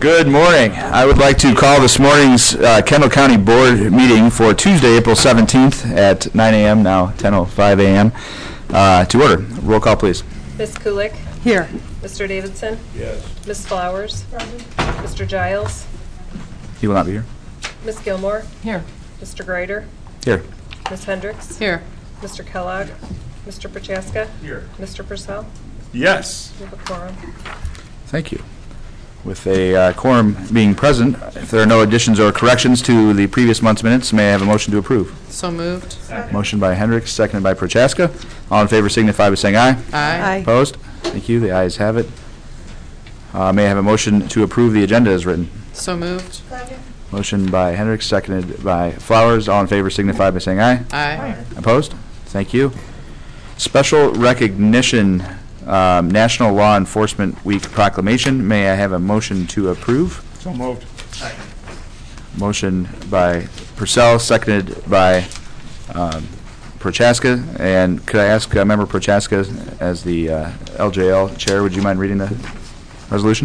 Good morning. I would like to call this morning's Kendall County Board meeting for Tuesday, April 17th at 9 a.m., now 10:05 a.m. To order. Roll call, please. Ms. Kulik? Here. Mr. Davidson? Yes. Ms. Flowers? Mr. Giles? He will not be here. Ms. Gilmore? Here. Mr. Greider? Here. Ms. Hendricks? Here. Mr. Kellogg? Mr. Prochaska? Here. Mr. Purcell? Yes. We have a quorum. Thank you. With a quorum being present, if there are no additions or corrections to the previous month's minutes, may I have a motion to approve? So moved. Motion by Hendricks, seconded by Prochaska. All in favor signify by saying aye. Aye. Opposed? Thank you. The ayes have it. May I have a motion to approve the agenda as written? So moved. Motion by Hendricks, seconded by Flowers. All in favor signify by saying aye. Aye. Opposed? Thank you. Special recognition, National Law Enforcement Week proclamation. May I have a motion to approve? So moved. Motion by Purcell, seconded by Prochaska. And could I ask Member Prochaska, as the LJL chair, would you mind reading the resolution?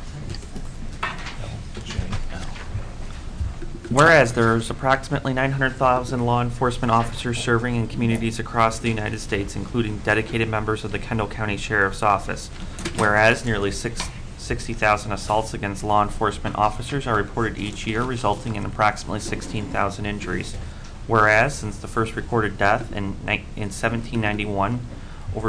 Whereas there's approximately 900,000 law enforcement officers serving in communities across the United States, including dedicated members of the Kendall County Sheriff's Office. Whereas nearly 60,000 assaults against law enforcement officers are reported each year, resulting in approximately 16,000 injuries. Whereas since the first recorded death in 1791, over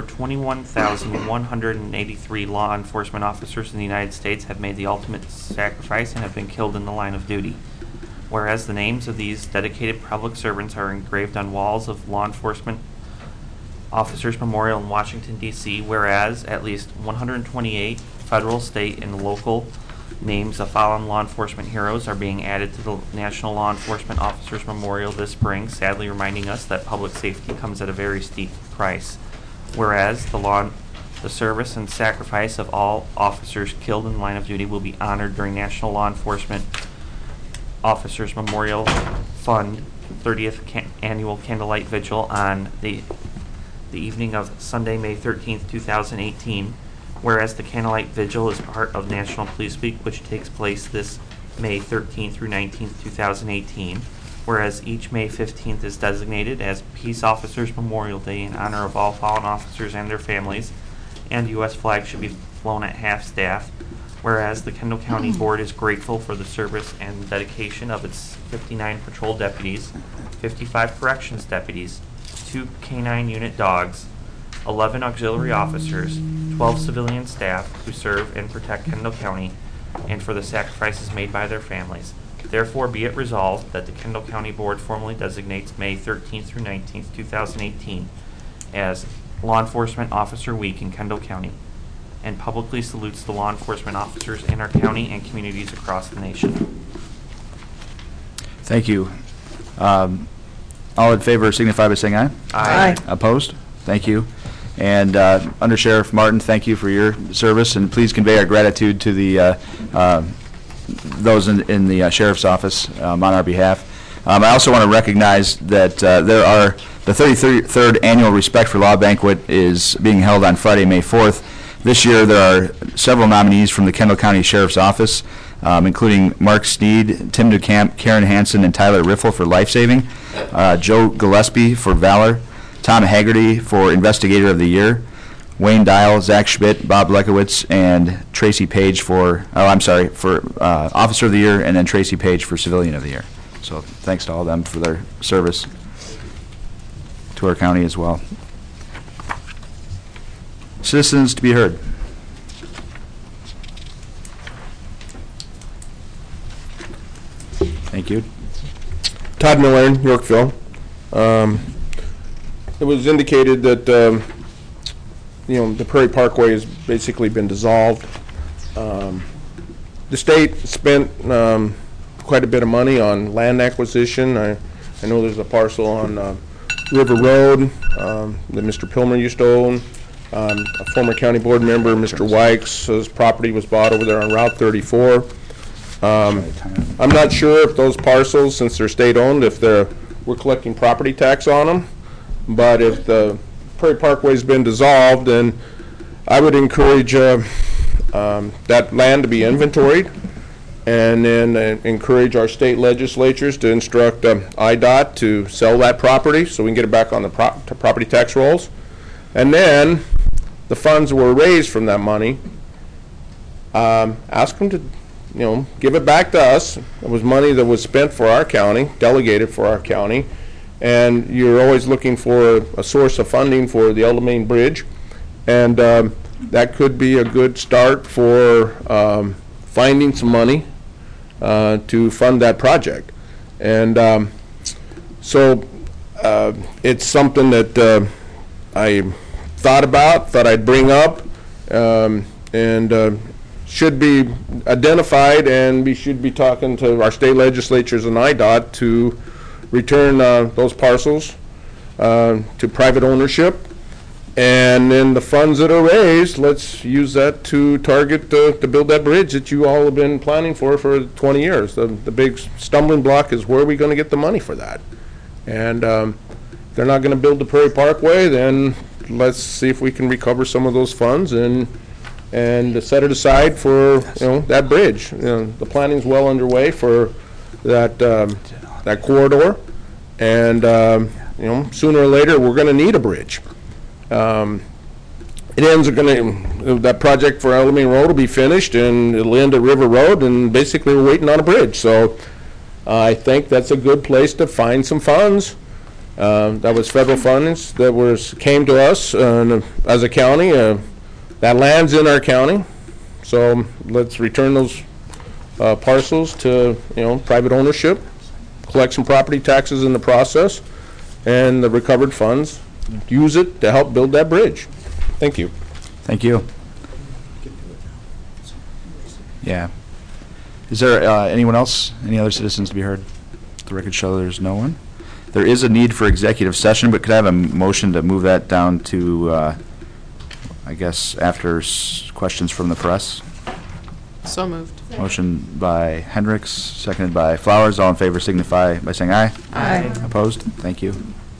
21,183 law enforcement officers in the United States have made the ultimate sacrifice and have been killed in the line of duty. Whereas the names of these dedicated public servants are engraved on walls of Law Enforcement Officers Memorial in Washington, D.C., whereas at least 128 federal, state, and local names of fallen law enforcement heroes are being added to the National Law Enforcement Officers Memorial this spring, sadly reminding us that public safety comes at a very steep price. Whereas the service and sacrifice of all officers killed in the line of duty will be honored during National Law Enforcement Officers Memorial Fund 30th Annual Candlelight Vigil on the evening of Sunday, May 13th, 2018. Whereas the Candlelight Vigil is part of National Police Week, which takes place this May 13th through 19th, 2018. Whereas each May 15th is designated as Peace Officers Memorial Day in honor of all fallen officers and their families, and U.S. flag should be flown at half-staff. Whereas the Kendall County Board is grateful for the service and dedication of its 59 patrol deputies, 55 corrections deputies, 2 canine unit dogs, 11 auxiliary officers, 12 civilian staff who serve and protect Kendall County, and for the sacrifices made by their families. Therefore, be it resolved that the Kendall County Board formally designates May 13th through 19th, 2018 as Law Enforcement Officer Week in Kendall County, and publicly salutes the law enforcement officers in our county and communities across the nation. Thank you. All in favor signify by saying aye. Aye. Opposed? Thank you. And Under Sheriff Martin, thank you for your service, and please convey our gratitude to the those in the Sheriff's Office on our behalf. I also want to recognize that there are the 33rd Annual Respect for Law Banquet is being held on Friday, May 4th. This year there are several nominees from the Kendall County Sheriff's Office, including Mark Sneed, Tim DeCamp, Karen Hansen, and Tyler Riffle for life-saving, Joe Gillespie for valor, Tom Haggerty for Investigator of the Year, Wayne Dial, Zach Schmidt, Bob Lekowitz, and Tracy Page for Officer of the Year, and then Tracy Page for Civilian of the Year. So thanks to all of them for their service to our county as well. Citizens to be heard. Thank you. Todd Miller, Yorkville. It was indicated that the Prairie Parkway has basically been dissolved. The state spent quite a bit of money on land acquisition. I know there's a parcel on River Road that Mr. Pilmer used to own. A former county board member, Mr. Wykes, his property was bought over there on Route 34. I'm not sure if those parcels, since they're state-owned, if we're collecting property tax on them. But if the Prairie Parkway's been dissolved, then I would encourage that land to be inventoried and then encourage our state legislatures to instruct IDOT to sell that property so we can get it back on the property tax rolls. And then the funds that were raised from that money, ask them to, give it back to us. It was money that was spent for our county, delegated for our county, and you're always looking for a source of funding for the Eldamain Bridge, and that could be a good start for finding some money to fund that project. And so it's something that I thought I'd bring up, and should be identified, and we should be talking to our state legislatures and IDOT to return those parcels to private ownership. And then the funds that are raised, let's use that to target to build that bridge that you all have been planning for 20 years. The big stumbling block is, where are we going to get the money for that? And if they're not going to build the Prairie Parkway, then let's see if we can recover some of those funds and set it aside for that bridge. The planning's well underway for that corridor, and sooner or later we're going to need a bridge. That project for Eldamain Road will be finished, and it'll end at River Road, and basically we're waiting on a bridge. So I think that's a good place to find some funds. That was federal funds that came to us as a county. That land's in our county, so let's return those parcels to private ownership, collect some property taxes in the process, and the recovered funds, use it to help build that bridge. Thank you. Thank you. Yeah. Is there anyone else, any other citizens to be heard? The record show there's no one. There is a need for executive session, but could I have a motion to move that down to, I guess, after questions from the press? So moved. Motion by Hendricks, seconded by Flowers. All in favor signify by saying aye. Aye. Opposed? Thank you.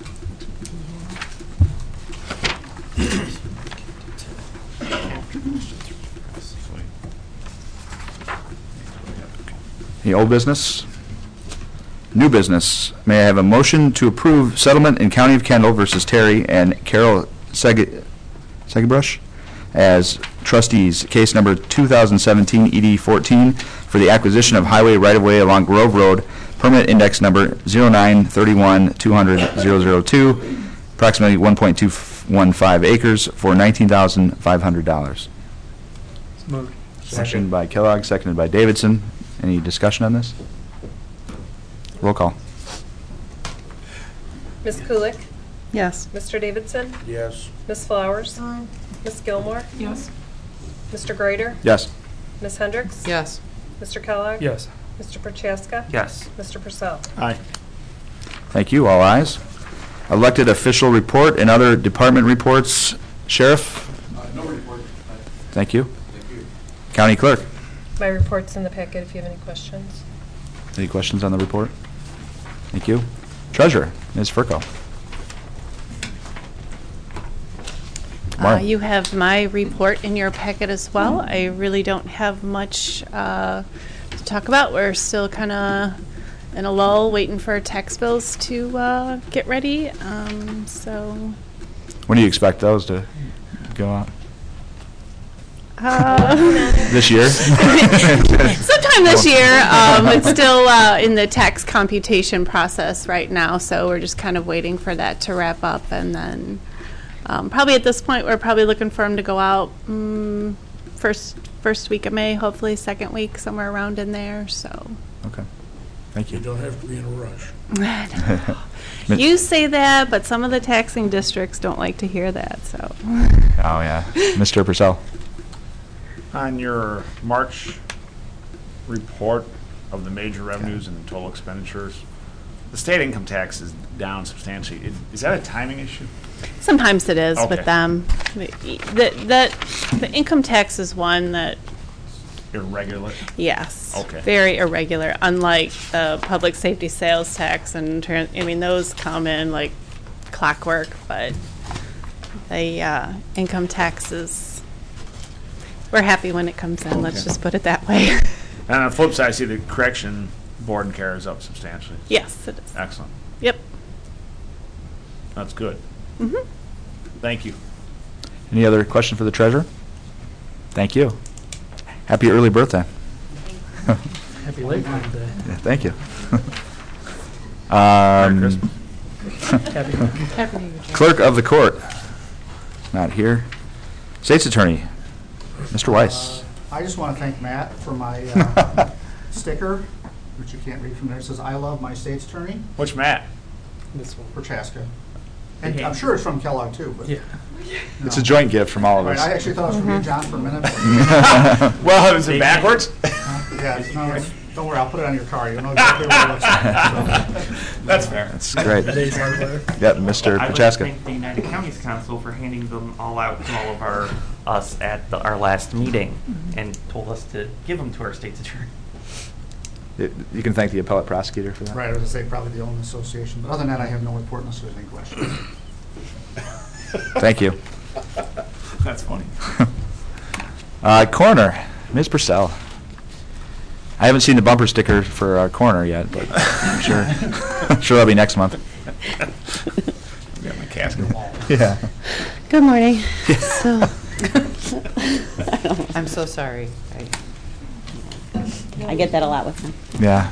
Any old business? New business. May I have a motion to approve settlement in County of Kendall versus Terry and Carol Segebrush as trustees, case number 2017 ED 14 for the acquisition of highway right-of-way along Grove Road, permit index number 0931-200-002, approximately 1.215 acres for $19,500. Moved. Motion by Kellogg, seconded by Davidson. Any discussion on this? Roll call. Ms. Kulik? Yes. Mr. Davidson? Yes. Ms. Flowers? Ms. Gilmore? Yes. Mr. Grader? Yes. Ms. Hendricks? Yes. Mr. Kellogg? Yes. Mr. Prochaska? Yes. Mr. Purcell? Aye. Thank you. All ayes. Elected official report and other department reports. Sheriff? No report. Thank you. Thank you. County clerk? My report's in the packet if you have any questions. Any questions on the report? Thank you. Treasurer, Ms. Furco. You have my report in your packet as well. I really don't have much to talk about. We're still kind of in a lull, waiting for tax bills to get ready. So. When do you expect those to go out? This This year? Sometime this year. It's still in the tax computation process right now, so we're just kind of waiting for that to wrap up, and then probably at this point we're probably looking for them to go out first week of May, hopefully second week, somewhere around in there. So. Okay. Thank you. You don't have to be in a rush. You say that, but some of the taxing districts don't like to hear that. So. Oh, yeah. Mr. Purcell. On your March report of the major revenues and total expenditures, the state income tax is down substantially. Is that a timing issue? Sometimes it is Okay. with them. The income tax is one that, Irregular? yes, Okay. very irregular. Unlike the public safety sales tax and those come in like clockwork, but the income tax is. We're happy when it comes in. Let's Okay. just put it that way. And on the flip side, I see the correction board and care is up substantially. Yes, it is. Excellent. Yep. That's good. Mm-hmm. Thank you. Any other question for the treasurer? Thank you. Happy early birthday. Happy late birthday. Yeah, thank you. Merry Christmas. Happy New Year, John. Clerk of the court, not here. State's attorney, Mr. Weiss. I just want to thank Matt for my sticker, which you can't read from there. It says, "I love my state's attorney," Which Matt? This one. for Chaska. And I'm sure it's from Kellogg, too. But, Yeah. It's a joint gift from all of Right, I us. actually thought it was from you, John, for a minute. Well, is it backwards? Yeah, don't worry, I'll put it on your car. You'll know exactly what it looks like. So. That's fair. That's great. Today's hardware. Yep, Mr. I would like to Prochaska. thank the United Counties Council for handing them all out to all of us at our last meeting and told us to give them to our state's attorney. You can thank the appellate prosecutor for that. Right, I was going to say probably the Owners Association. But other than that, I have no report unless there's any questions. Thank you. That's funny. Coroner, Ms. Purcell. I haven't seen the bumper sticker for our coroner yet, but I'm sure that'll be next month. I got my casket. Yeah. Good morning. So, I'm so sorry. I get that a lot with them. Yeah.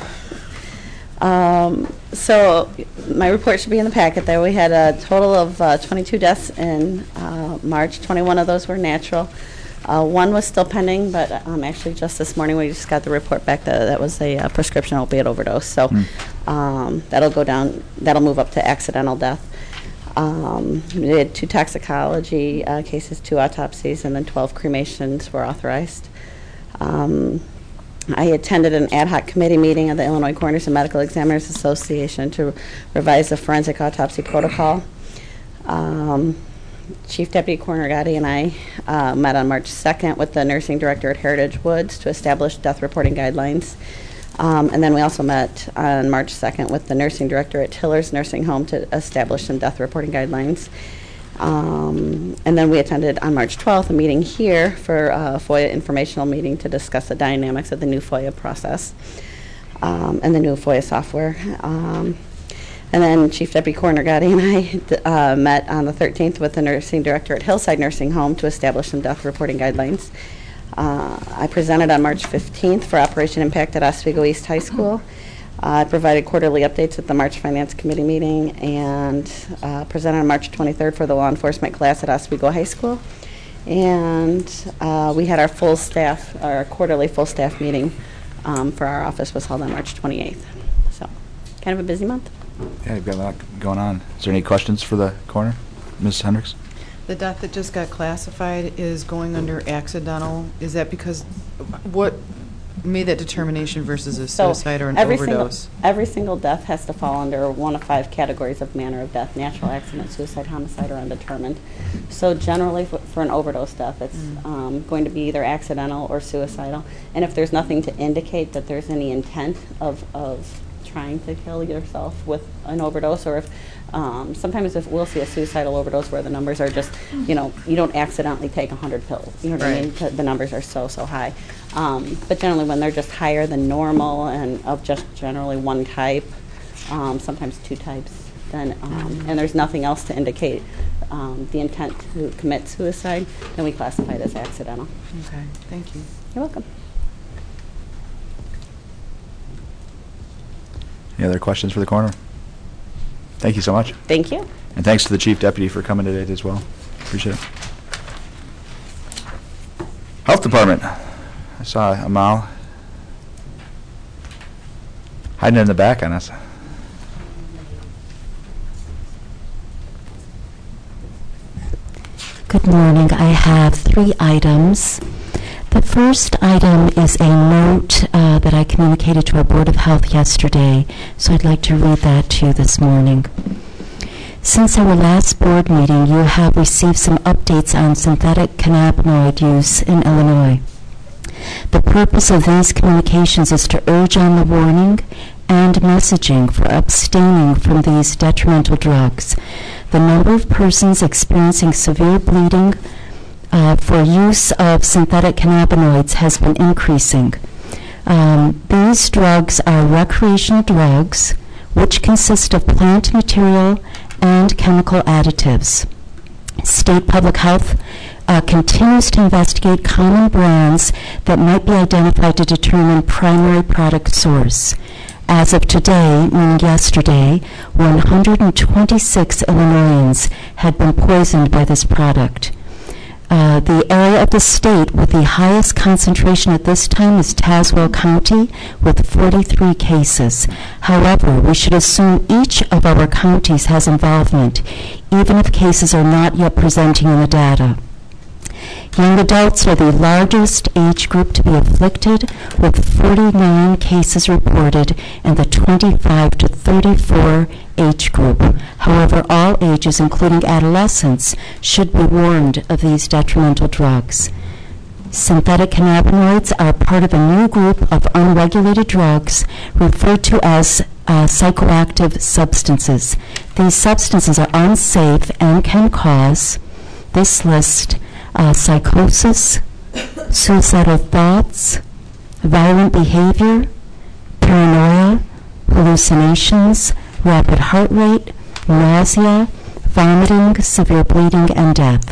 So my report should be in the packet there. We had a total of 22 deaths in March. 21 of those were natural. One was still pending, but actually just this morning we just got the report back that that was a prescription opiate overdose. So that'll go down, that'll move up to accidental death. We had 2 toxicology cases, 2 autopsies, and then 12 cremations were authorized. I attended an ad hoc committee meeting of the Illinois Coroners and Medical Examiners Association to revise the forensic autopsy protocol. Chief Deputy Coroner Gotti and I met on March 2nd with the nursing director at Heritage Woods to establish death reporting guidelines. And then we also met on March 2nd with the nursing director at Tiller's Nursing Home to establish some death reporting guidelines. And then we attended on March 12th a meeting here for a FOIA informational meeting to discuss the dynamics of the new FOIA process and the new FOIA software. And then Chief Deputy Coroner Gotti and I met on the 13th with the nursing director at Hillside Nursing Home to establish some death reporting guidelines. I presented on March 15th for Operation Impact at Oswego East High School. I provided quarterly updates at the March Finance Committee meeting and presented on March 23rd for the law enforcement class at Oswego High School. And we had our full staff, our quarterly full staff meeting for our office was held on March 28th. So kind of a busy month. Yeah, you've got a lot going on. Is there any questions for the coroner? Ms. Hendricks? The death that just got classified is going under accidental. Is that because, what made that determination versus a suicide or an overdose? Every single death has to fall under one of 5 categories of manner of death: natural accident, suicide, homicide, or undetermined. So generally for an overdose death, it's going to be either accidental or suicidal. And if there's nothing to indicate that there's any intent of trying to kill yourself with an overdose, or if sometimes if we'll see a suicidal overdose where the numbers are just, you don't accidentally take 100 pills. You know what I mean? The numbers are so high. But generally when they're just higher than normal and of just generally one type, sometimes 2 types, then and there's nothing else to indicate the intent to commit suicide, then we classify it as accidental. Okay, thank you. You're welcome. Any other questions for the coroner? Thank you so much. Thank you. And thanks to the Chief Deputy for coming today as well. Appreciate it. Health Department. I saw Amal hiding in the back on us. Good morning. I have 3 items. The first item is a note that I communicated to our Board of Health yesterday, so I'd like to read that to you this morning. Since our last board meeting, you have received some updates on synthetic cannabinoid use in Illinois. The purpose of these communications is to urge on the warning and messaging for abstaining from these detrimental drugs. The number of persons experiencing severe bleeding for use of synthetic cannabinoids has been increasing. These drugs are recreational drugs which consist of plant material and chemical additives. State Public Health continues to investigate common brands that might be identified to determine primary product source. As of today, meaning yesterday, 126 Illinoisans had been poisoned by this product. The area of the state with the highest concentration at this time is Tazewell County with 43 cases. However, we should assume each of our counties has involvement, even if cases are not yet presenting in the data. Young adults are the largest age group to be afflicted, with 49 cases reported in the 25 to 34 age group. However, all ages, including adolescents, should be warned of these detrimental drugs. Synthetic cannabinoids are part of a new group of unregulated drugs referred to as psychoactive substances. These substances are unsafe and can cause, this list, psychosis, suicidal thoughts, violent behavior, paranoia, hallucinations, rapid heart rate, nausea, vomiting, severe bleeding, and death.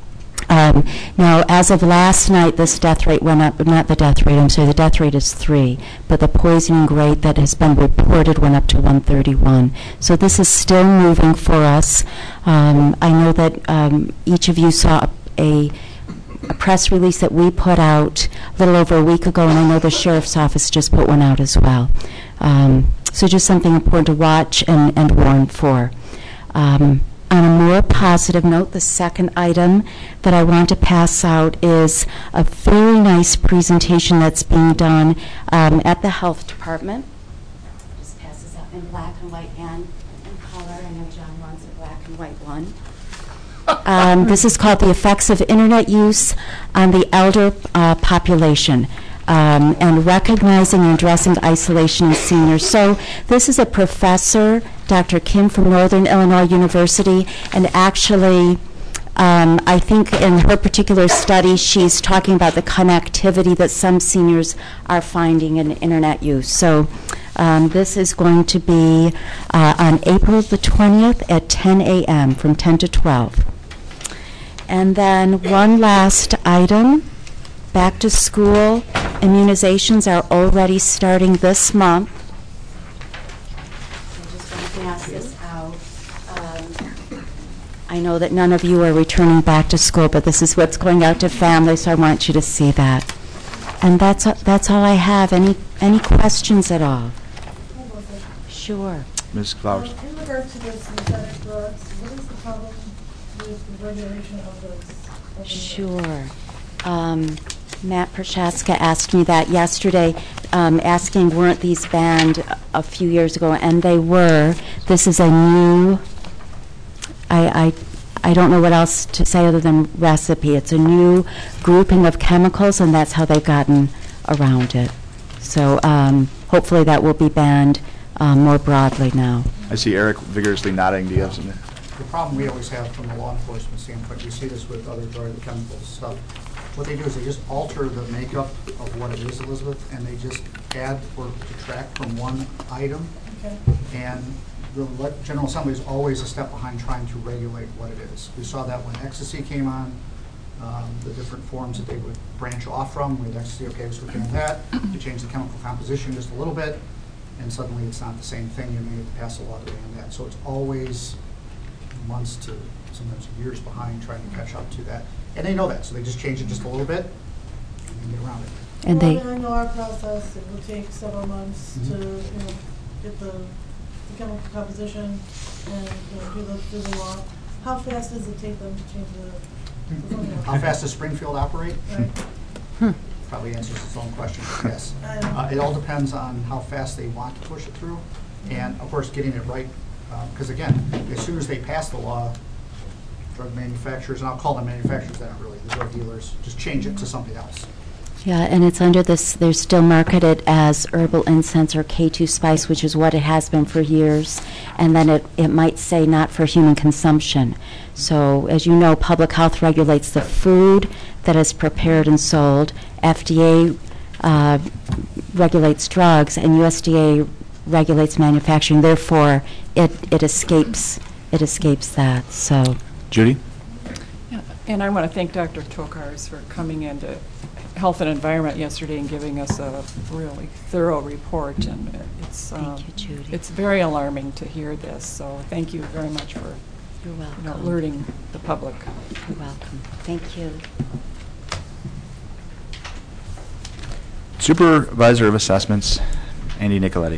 Now, as of last night, this death rate went up, not the death rate, I'm sorry, the death rate is 3, but the poisoning rate that has been reported went up to 131. So this is still moving for us. I know that each of you saw a press release that we put out a little over a week ago, and I know the Sheriff's Office just put one out as well. So just something important to watch and warn for. On a more positive note, the second item that I want to pass out is a very nice presentation that's being done at the Health Department. Just pass this out in black and white and in color. I know John wants a black and white one. This is called The Effects of Internet Use on the Elder Population, and Recognizing and Addressing Isolation in Seniors. So this is a professor, Dr. Kim from Northern Illinois University, and actually I think in her particular study she's talking about the connectivity that some seniors are finding in Internet use. So this is going to be on April the 20th at 10 a.m. from 10 to 12. And then one last item, back to school. Immunizations are already starting this month. I'm just going to pass this out. I know that none of you are returning back to school, but this is what's going out to families, so I want you to see that. And that's all I have. Any questions at all? Sure. Ms. Flowers. In regard to the synthetic drugs, what is the problem with the regulation of those? Sure. Matt Prochaska asked me that yesterday, asking weren't these banned a few years ago, and they were. This is a new, I don't know what else to say other than recipe. It's a new grouping of chemicals, and that's how they've gotten around it. So hopefully that will be banned more broadly now. I see Eric vigorously nodding. Do you have something? The problem we always have from a law enforcement standpoint, we see this with other drug chemicals stuff. What they do is they just alter the makeup of what it is, Elizabeth, and they just add or detract from one item. Okay. And the General Assembly is always a step behind trying to regulate what it is. We saw that when ecstasy came on, the different forms that they would branch off from. With ecstasy, okay, so we're doing that. You change the chemical composition just a little bit, and suddenly it's not the same thing. You may have to pass a law to ban that. So it's always months to sometimes years behind trying to catch up to that. And they know that, so they just change it just a little bit and get around it. And well, I know our process, it will take several months to get the chemical composition and do the law. How fast does it take them to change the formula? How fast does Springfield operate? Right. Probably answers its own question, yes. It all depends on how fast they want to push it through, and of course getting it right, because again, as soon as they pass the law, drug manufacturers, and I'll call them manufacturers, they're not really the drug dealers, just change it to something else. Yeah, and it's under this, they're still marketed as herbal incense or K2 spice, which is what it has been for years, and then it might say not for human consumption. So, as you know, public health regulates the food that is prepared and sold. FDA regulates drugs, and USDA regulates manufacturing. Therefore, it escapes that. So, Judy? Yeah, and I want to thank Dr. Tokars for coming into Health and Environment yesterday and giving us a really thorough report. And it's thank you, Judy. It's very alarming to hear this. So thank you very much for You're welcome. alerting the public. You're welcome. Thank you. Supervisor of Assessments, Andy Nicoletti.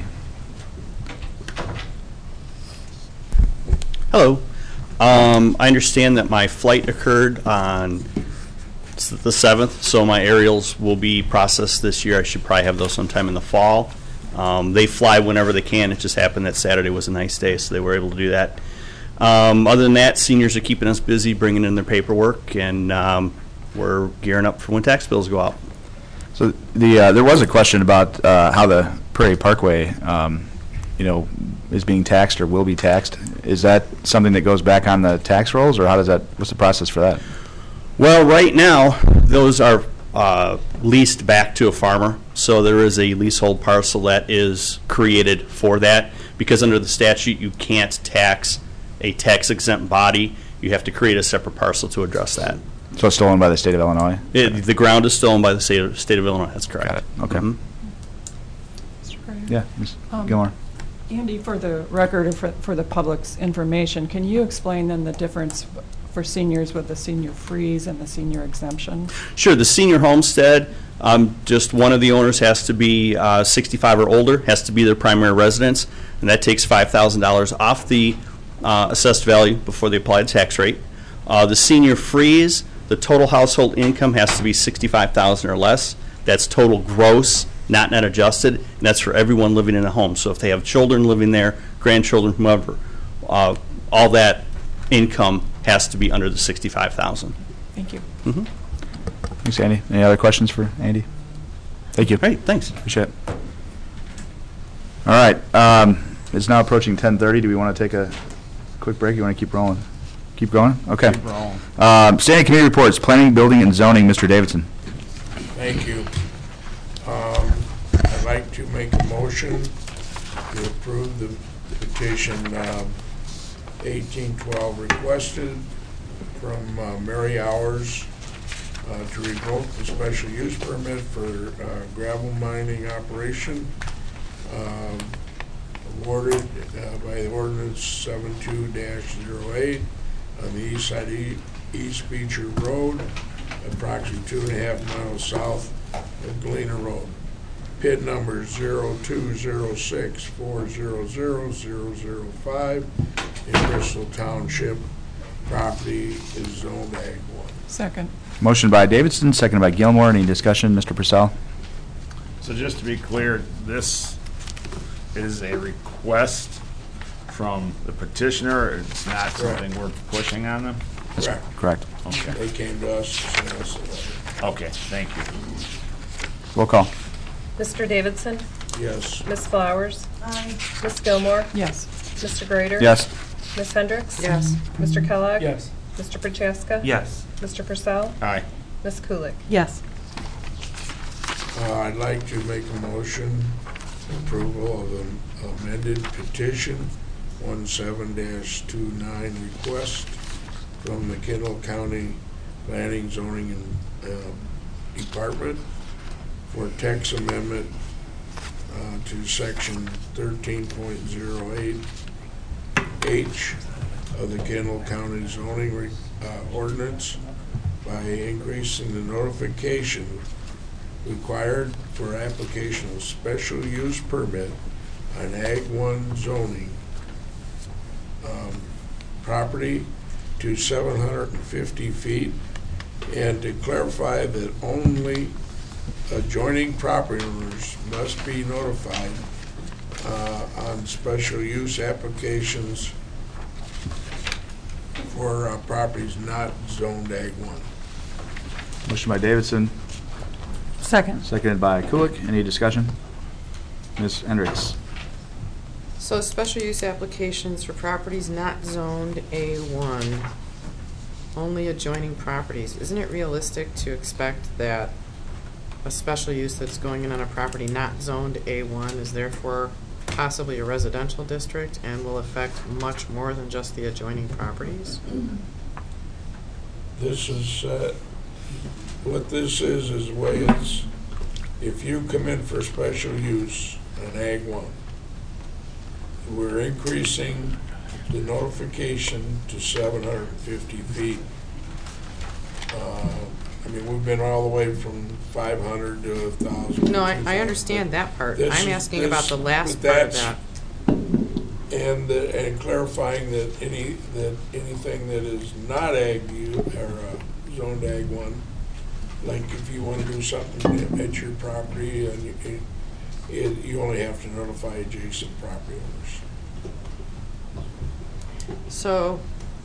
Hello. I understand that my flight occurred on the 7th, so my aerials will be processed this year. I should probably have those sometime in the fall. They fly whenever they can. It just happened that Saturday was a nice day, so they were able to do that. Other than that, seniors are keeping us busy bringing in their paperwork, and we're gearing up for when tax bills go out. So there was a question about how the Prairie Parkway, is being taxed or will be taxed. Is that something that goes back on the tax rolls, or what's the process for that? Well, right now, those are leased back to a farmer. So there is a leasehold parcel that is created for that, because under the statute, you can't tax a tax-exempt body. You have to create a separate parcel to address that. So it's still owned by the state of Illinois? The ground is still owned by the state of Illinois. That's correct. Got it. Okay. Mr. Carter? Yeah, Ms. Gilmore. Andy, for the record and for the public's information, can you explain then the difference for seniors with the senior freeze and the senior exemption? Sure. The senior homestead, just one of the owners has to be 65 or older, has to be their primary residence, and that takes $5,000 off the assessed value before they apply the tax rate. The senior freeze, the total household income has to be $65,000 or less. That's total gross, not net adjusted, and that's for everyone living in a home. So if they have children living there, grandchildren, whomever, all that income has to be under the $65,000. Thank you. Mm-hmm. Thanks, Andy. Any other questions for Andy? Thank you. Great, thanks. Appreciate it. All right. It's now approaching 10:30. Do we want to take a quick break? You want to keep rolling? Keep going? Okay. Keep rolling. Standing committee reports, planning, building, and zoning. Mr. Davidson. Thank you. I'd like to make a motion to approve the petition 1812 requested from Mary Hours to revoke the special use permit for gravel mining operation awarded by the ordinance 72-08 on the east side of East Beecher Road, approximately 2.5 miles south of Galena Road. PID number 0206400005 in Bristol Township. Property is zoned Ag 1. Second. Motion by Davidson, seconded by Gilmore. Any discussion? Mr. Purcell? So just to be clear, this is a request from the petitioner. It's not something we're pushing on them? Correct. Correct. Okay. They came to us and sent us a letter. Okay, thank you. Roll call. Mr. Davidson? Yes. Ms. Flowers? Aye. Ms. Gilmore? Yes. Mr. Grader? Yes. Ms. Hendricks? Yes. Mr. Kellogg? Yes. Mr. Prochaska? Yes. Mr. Purcell? Aye. Ms. Kulik? Yes. I'd like to make a motion approval of an amended petition 17-29 request from the Kendall County Planning, Zoning, and Department for text amendment to section 13.08H of the Kendall County zoning ordinance by increasing the notification required for application of special use permit on Ag 1 zoning property to 750 feet, and to clarify that only adjoining property owners must be notified on special use applications for properties not zoned Ag 1. Motion by Davidson, Second. seconded by Kulik. Any discussion? Ms. Hendricks. So special use applications for properties not zoned A1, only adjoining properties. Isn't it realistic to expect that a special use that's going in on a property not zoned A1 is therefore possibly a residential district and will affect much more than just the adjoining properties? This is, what this is way it's, if you come in for special use on Ag 1, we're increasing the notification to 750 feet. I mean, we've been all the way from 500 to 1,000. No, I understand that part. This I'm is- asking this- about the last but part of that's- that. And clarifying that anything that is not Ag or zoned Ag 1, like if you want to do something at your property, and you only have to notify adjacent property owners. So,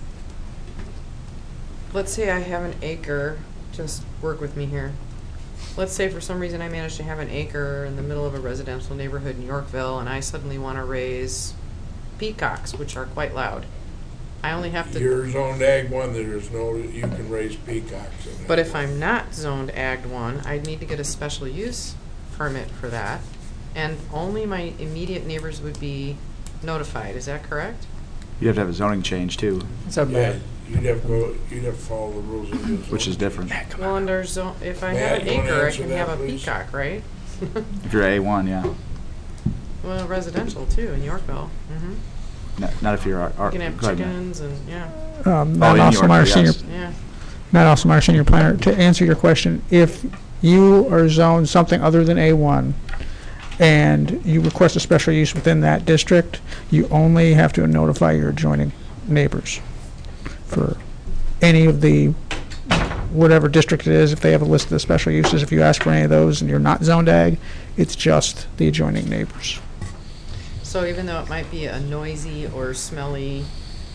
let's say I have an acre, just work with me here. Let's say for some reason I manage to have an acre in the middle of a residential neighborhood in Yorkville, and I suddenly want to raise peacocks, which are quite loud. I only have to... You're zoned Ag 1, there's no, you can raise peacocks in it. But if I'm not zoned Ag 1, I'd need to get a special use permit for that, and only my immediate neighbors would be notified. Is that correct? You'd have to have a zoning change too, Yeah, you'd have to follow the rules of the which is different. Well, under if I Matt, have an you wanna acre, I answer can that, have a please? peacock, right? If you're A1, yeah. Well, residential too in Yorkville. Not if you're... You can have go ahead, Matt. chickens and, yeah. in Matt Osselmeyer, Yorkville, Senior, yes. Yeah. Matt Osselmeyer, Senior Planner. To answer your question, if you are zoned something other than A1 and you request a special use within that district, you only have to notify your adjoining neighbors for any of the, whatever district it is. If they have a list of the special uses, if you ask for any of those and you're not zoned ag, it's just the adjoining neighbors. So even though it might be a noisy or smelly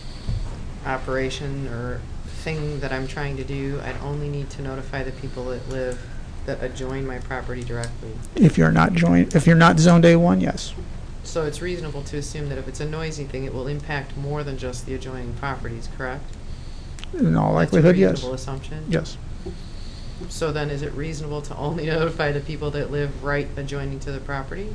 operation or thing that I'm trying to do, I'd only need to notify the people that adjoin my property directly. If you're not zoned A1, yes. So it's reasonable to assume that if it's a noisy thing, it will impact more than just the adjoining properties, correct? In all likelihood, That's a yes. reasonable assumption? Yes. So then is it reasonable to only notify the people that live right adjoining to the property?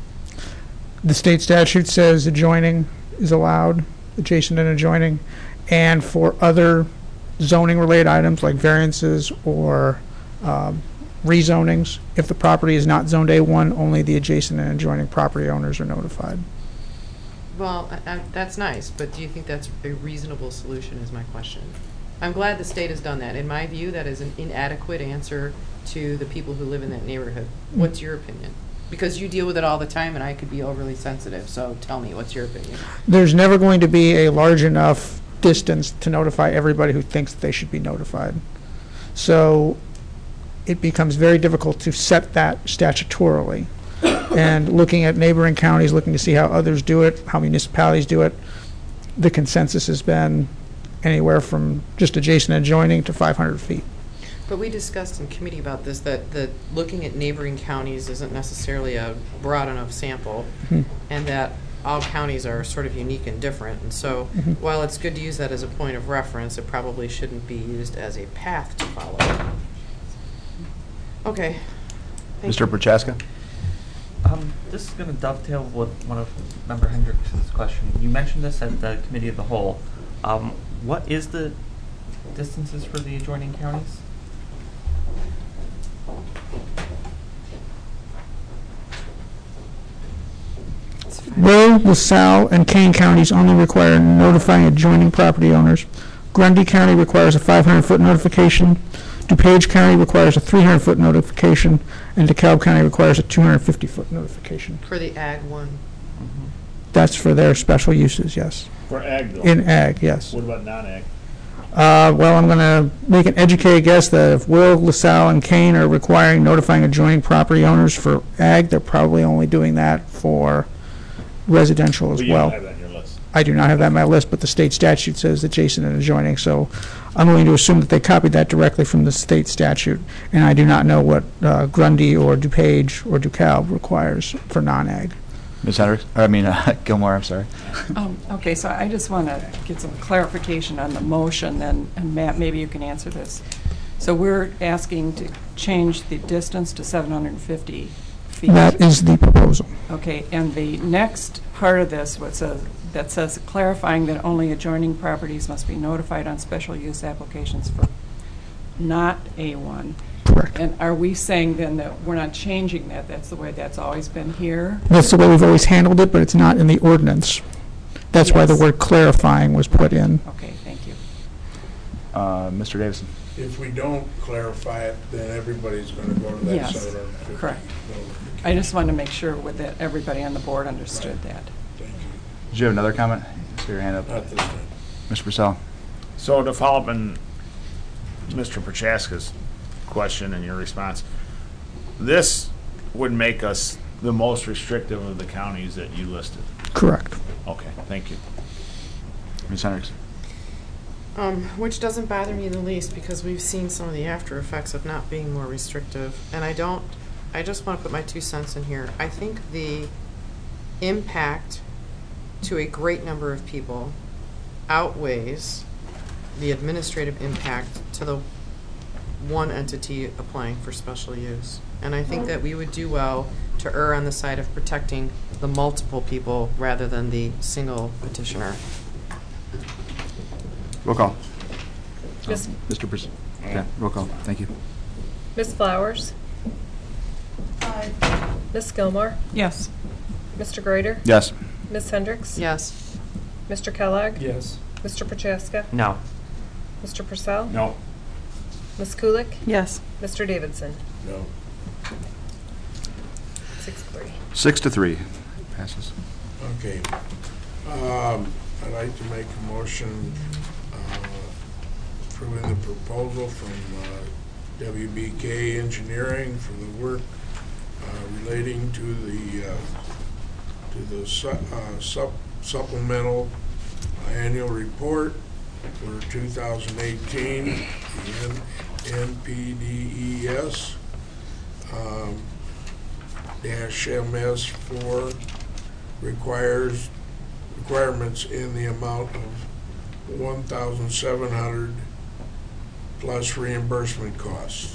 The state statute says adjoining is allowed, adjacent and adjoining, and for other zoning-related items like variances or rezonings, if the property is not zoned A1, only the adjacent and adjoining property owners are notified. Well, that's nice, but do you think that's a reasonable solution is my question. I'm glad the state has done that. In my view, that is an inadequate answer to the people who live in that neighborhood. What's your opinion? Because you deal with it all the time and I could be overly sensitive, so tell me, what's your opinion? There's never going to be a large enough distance to notify everybody who thinks that they should be notified. So it becomes very difficult to set that statutorily. And looking at neighboring counties, looking to see how others do it, how municipalities do it, the consensus has been anywhere from just adjacent and adjoining to 500 feet. But we discussed in committee about this, that looking at neighboring counties isn't necessarily a broad enough sample, and that all counties are sort of unique and different. And so while it's good to use that as a point of reference, it probably shouldn't be used as a path to follow. Okay. Mr. Prochaska? This is going to dovetail with one of Member Hendricks's question. You mentioned this at the committee of the whole. What is the distances for the adjoining counties? Will, LaSalle, and Kane counties only require notifying adjoining property owners. Grundy County requires a 500-foot notification. DuPage County requires a 300-foot notification, and DeKalb County requires a 250-foot notification. For the Ag 1. That's for their special uses, yes. For Ag, though? In Ag, yes. What about non-Ag? Well, I'm going to make an educated guess that if Will, LaSalle, and Kane are requiring notifying adjoining property owners for Ag, they're probably only doing that for residential as You well. don't have that on your list. I do not have that on my list, but the state statute says adjacent and adjoining, so I'm going to assume that they copied that directly from the state statute, and I do not know what Grundy or DuPage or DeKalb requires for non-Ag. Ms. Hendricks? Gilmore, I'm sorry. Okay, so I just want to get some clarification on the motion, and Matt, maybe you can answer this. So we're asking to change the distance to 750 feet. That is the proposal. Okay, and the next part of this, that says clarifying that only adjoining properties must be notified on special use applications for not A1. Correct. And are we saying then that we're not changing that? That's the way that's always been here? That's the way we've always handled it, but it's not in the ordinance. That's why the Yes. word clarifying was put in. Okay, thank you. Mr. Davison. If we don't clarify it, then everybody's going to go to that Yes, 750. correct. I just wanted to make sure that everybody on the board understood that. Thank you. Did you have another comment? I see your hand up. Not this time. Mr. Purcell. So to follow up on Mr. Prochaska's question and your response, this would make us the most restrictive of the counties that you listed. Correct. Okay, thank you. Ms. Hendricks. Which doesn't bother me in the least because we've seen some of the after effects of not being more restrictive. And I just want to put my 2 cents in here. I think the impact to a great number of people outweighs the administrative impact to the one entity applying for special use. And I think that we would do well to err on the side of protecting the multiple people rather than the single petitioner. Roll call. Miss- Mr. Purcell. Okay, roll call. Thank you. Ms. Flowers? Aye. Ms. Gilmore? Yes. Mr. Greider? Yes. Ms. Hendricks? Yes. Mr. Kellogg? Yes. Mr. Prochaska? No. Mr. Purcell? No. Ms. Kulik? Yes. Mr. Davidson? No. 6-3. 6-3. Passes. Okay. I'd like to make a motion approving the proposal from WBK Engineering for the work relating to the supplemental annual report for 2018, the NPDES -MS4 requirements in the amount of $1,700 plus reimbursement costs.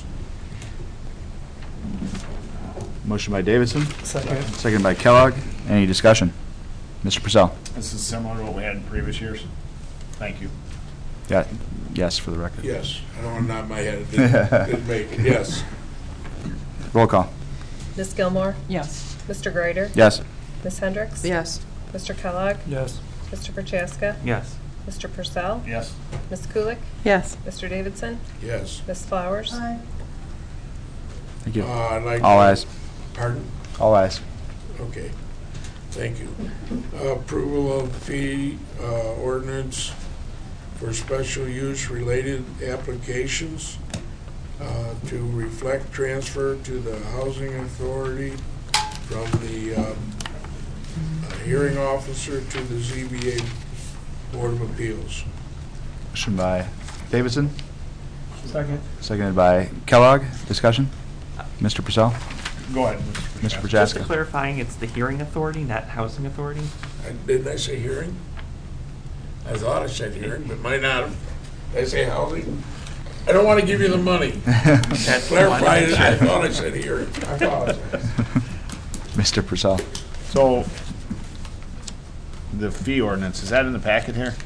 Motion by Davidson. Second. Second by Kellogg. Any discussion? Mr. Purcell. This is similar to what we had in previous years. Thank you. Yeah. Yes, for the record. Yes, I don't want to nod my head. It didn't make it. Yes. Roll call. Ms. Gilmore? Yes. Mr. Greider? Yes. Ms. Hendricks? Yes. Mr. Kellogg? Yes. Mr. Prochaska? Yes. Mr. Purcell? Yes. Ms. Kulik? Yes. Mr. Davidson? Yes. Ms. Flowers? Aye. Thank you. I'd like All to- ayes. Pardon? All ayes. Okay, thank you. Approval of fee ordinance for special use related applications to reflect transfer to the housing authority from the hearing officer to the ZBA Board of Appeals. Motion by Davidson. Second. Seconded by Kellogg. Discussion? Mr. Purcell. Go ahead, Mr. Just Prochaska. clarifying, it's the hearing authority, not housing authority? Didn't I say hearing? I thought I said hearing, but might not have. Did I say housing? I don't want to give you the money. Clarify it, I thought I said hearing. I apologize. Mr. Purcell. So, the fee ordinance, is that in the packet here?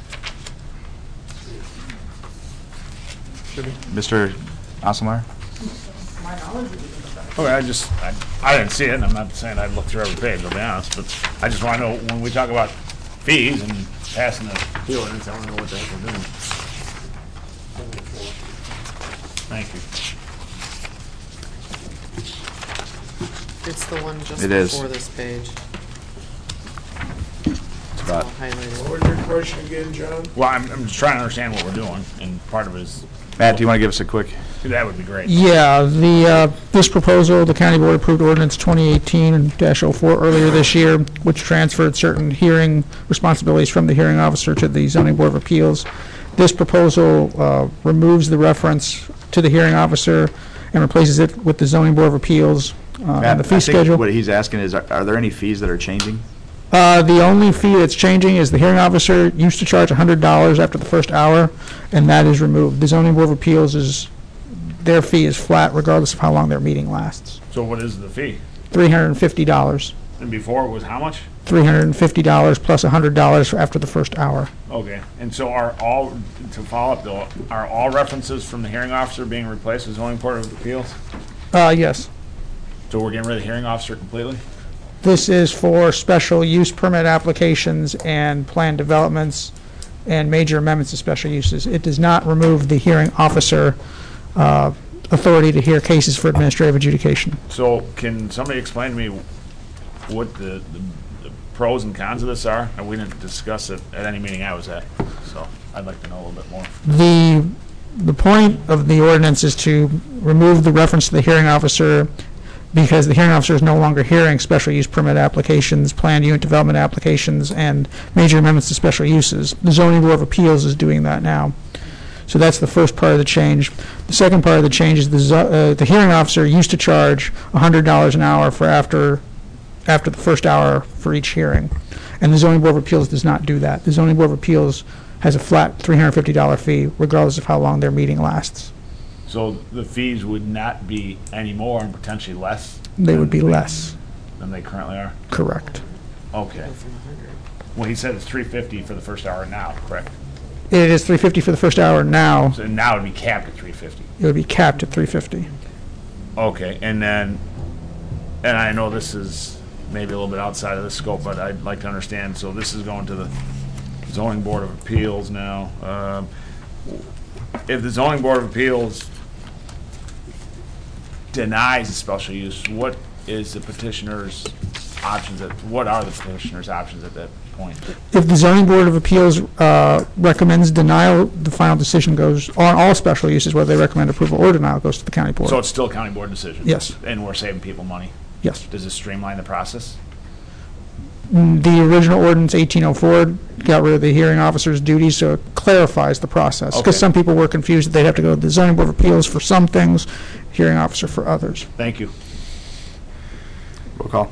Mr. Osselmeyer. Okay, I didn't see it, and I'm not saying I'd look through every page, I'll be honest, but I just want to know, when we talk about fees and passing the fee ordinance, I want to know what the heck we're doing. Thank you. It's the one just It is. before this page. It's about All highlighted. What was your question again, John? Well, I'm just trying to understand what we're doing, and part of it is, Matt, do you want to give us a quick? that would be great. Yeah, this proposal, the county board approved ordinance 2018-04 earlier this year, which transferred certain hearing responsibilities from the hearing officer to the zoning board of appeals. This proposal removes the reference to the hearing officer and replaces it with the zoning board of appeals Matt, and the fee I think schedule. what he's asking is, are there any fees that are changing? The only fee that's changing is the hearing officer used to charge $100 after the first hour, and that is removed. The zoning board of appeals is their fee is flat regardless of how long their meeting lasts. So what is the fee? $350. And before it was how much? $350 plus $100 after the first hour. Okay, and so are all, to follow up though, are all references from the hearing officer being replaced with zoning board of appeals? Yes. So we're getting rid of the hearing officer completely? This is for special use permit applications and plan developments and major amendments to special uses. It does not remove the hearing officer authority to hear cases for administrative adjudication. So can somebody explain to me what the pros and cons of this are? And we didn't discuss it at any meeting I was at, so I'd like to know a little bit more. The point of the ordinance is to remove the reference to the hearing officer because the hearing officer is no longer hearing special use permit applications, planned unit development applications, and major amendments to special uses. The Zoning Board of Appeals is doing that now. So that's the first part of the change. The second part of the change is the hearing officer used to charge $100 an hour for after the first hour for each hearing. And the Zoning Board of Appeals does not do that. The Zoning Board of Appeals has a flat $350 fee regardless of how long their meeting lasts. So the fees would not be any more and potentially less? They would be less. Than they currently are? Correct. Okay. Well, he said it's $350 for the first hour now, correct? It is $350 for the first hour now. So now it would be capped at $350? It would be capped at $350. Okay, and then, and I know this is maybe a little bit outside of the scope, but I'd like to understand, so this is going to the Zoning Board of Appeals now. If the Zoning Board of Appeals denies a special use, what is the petitioner's options? What are the petitioner's options at that point? If the Zoning Board of Appeals recommends denial, the final decision goes on all special uses, whether they recommend approval or denial, goes to the county board. So it's still a county board decision? Yes. And we're saving people money? Yes. Does this streamline the process? The original ordinance 1804 got rid of the hearing officer's duties, so it clarifies the process. Because some people were confused that they'd have to go to the Zoning Board of Appeals for some things, hearing officer for others. Thank you. Roll call.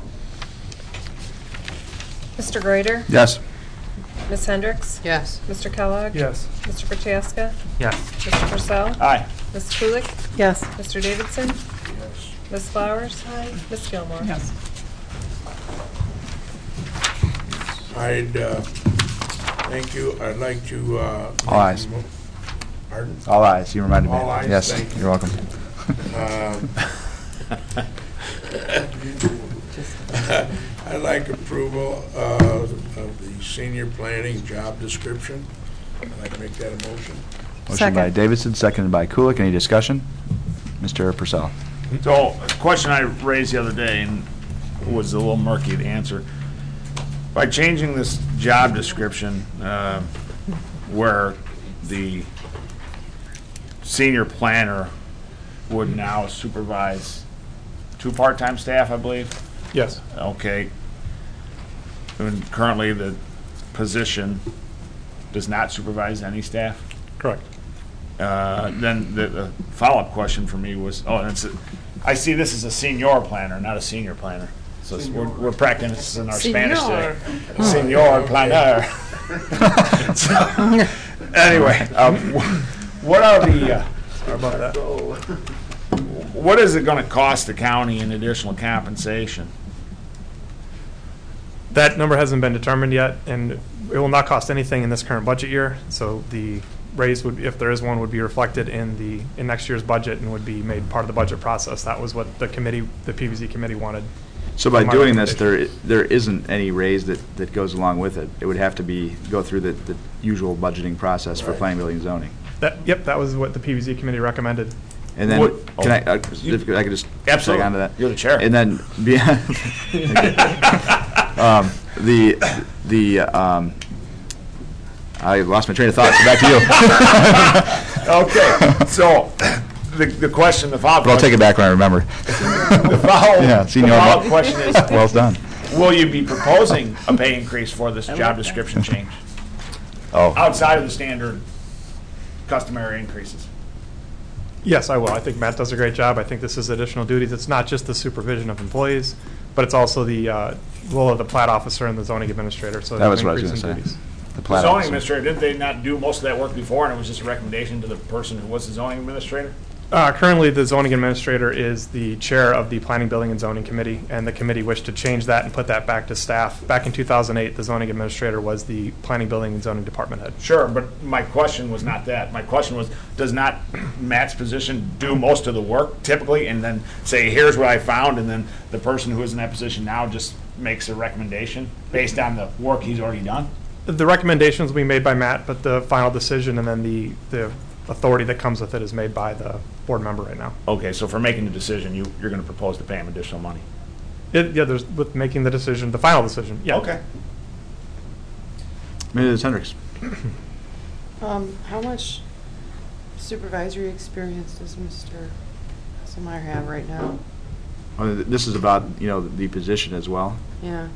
Mr. Greder? Yes. Ms. Hendricks? Yes. Mr. Kellogg? Yes. Mr. Prochaska? Yes. Mr. Purcell? Aye. Ms. Kulik? Yes. Mr. Davidson? Yes. Ms. Flowers? Ms. Gilmore? Yes. I'd, thank you. I'd like to, All ayes. Pardon? All ayes. You reminded me. All ayes, Yes, thank you. you're welcome. I'd like approval of the senior planning job description. I'd like to make that a motion. Motion by Davidson, seconded by Kulik. Any discussion? Mr. Purcell. So, a question I raised the other day and was a little murky to answer. By changing this job description, where the senior planner would now supervise 2 part-time staff, I believe? Yes. Okay. And currently, the position does not supervise any staff? Correct. Then the follow-up question for me was, I see this as a senior planner, not a senior planner. So we're practicing our Spanish today. Senior planner. So, anyway, what are the, Sorry about that. what is it going to cost the county in additional compensation? That number hasn't been determined yet, and it will not cost anything in this current budget year. So the raise would, if there is one, would be reflected in next year's budget and would be made part of the budget process. That was what the committee, the PVZ committee wanted. So by doing this, there isn't any raise that goes along with it. It would have to go through the usual budgeting process for planning, building, and zoning. Yep, that was what the PVZ committee recommended. And then, can I could just absolutely tag on to that? You're the chair. And then, I lost my train of thought, so back to you. Okay, so the question, the follow-up But I'll take it back when I remember. The follow-up question is, well done. Will you be proposing a pay increase for this job description change? Outside of the standard customary increases? Yes, I will. I think Matt does a great job. I think this is additional duties. It's not just the supervision of employees, but it's also the role of the plat officer and the zoning administrator. So that was what I was going to say. The zoning administrator, didn't they not do most of that work before, and it was just a recommendation to the person who was the zoning administrator? Currently, the zoning administrator is the chair of the Planning, Building, and Zoning Committee, and the committee wished to change that and put that back to staff. Back in 2008, the zoning administrator was the Planning, Building, and Zoning Department head. Sure, but my question was not that. My question was, does not Matt's position do most of the work typically, and then say, here's what I found, and then the person who is in that position now just makes a recommendation based on the work he's already done? The recommendations will be made by Matt, but the final decision and then the authority that comes with it is made by the board member right now. Okay, so for making the decision, you're going to propose to pay him additional money? Yeah, there's with making the decision, the final decision. Yeah. Okay. Ms. Hendricks. How much supervisory experience does Mr. Hasselmeyer have right now? This is about, the position as well, Yeah.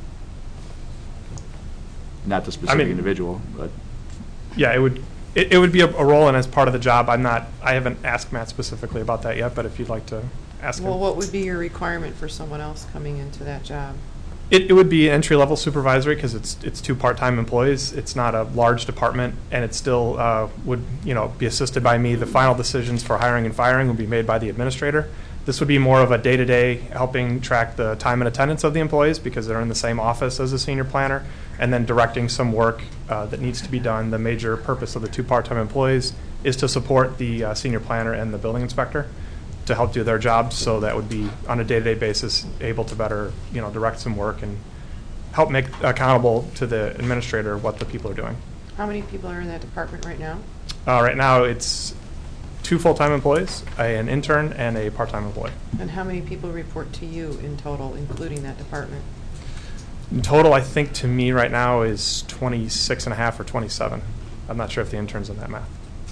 not the specific individual, but. Yeah, it would be a role and as part of the job. I haven't asked Matt specifically about that yet, but if you'd like to ask Well, him. what would be your requirement for someone else coming into that job? It would be entry-level supervisory because it's 2 part-time employees. It's not a large department, and it still would be assisted by me. The final decisions for hiring and firing would be made by the administrator. This would be more of a day-to-day helping track the time and attendance of the employees because they're in the same office as the senior planner, and then directing some work that needs to be done. The major purpose of the 2 part-time employees is to support the senior planner and the building inspector to help do their jobs, so that would be on a day-to-day basis able to better direct some work and help make accountable to the administrator what the people are doing. How many people are in that department right now? Right now it's 2 full-time employees, an intern and a part-time employee. And how many people report to you in total, including that department? In total, I think to me right now is 26 and a half or 27. I'm not sure if the intern's in that math.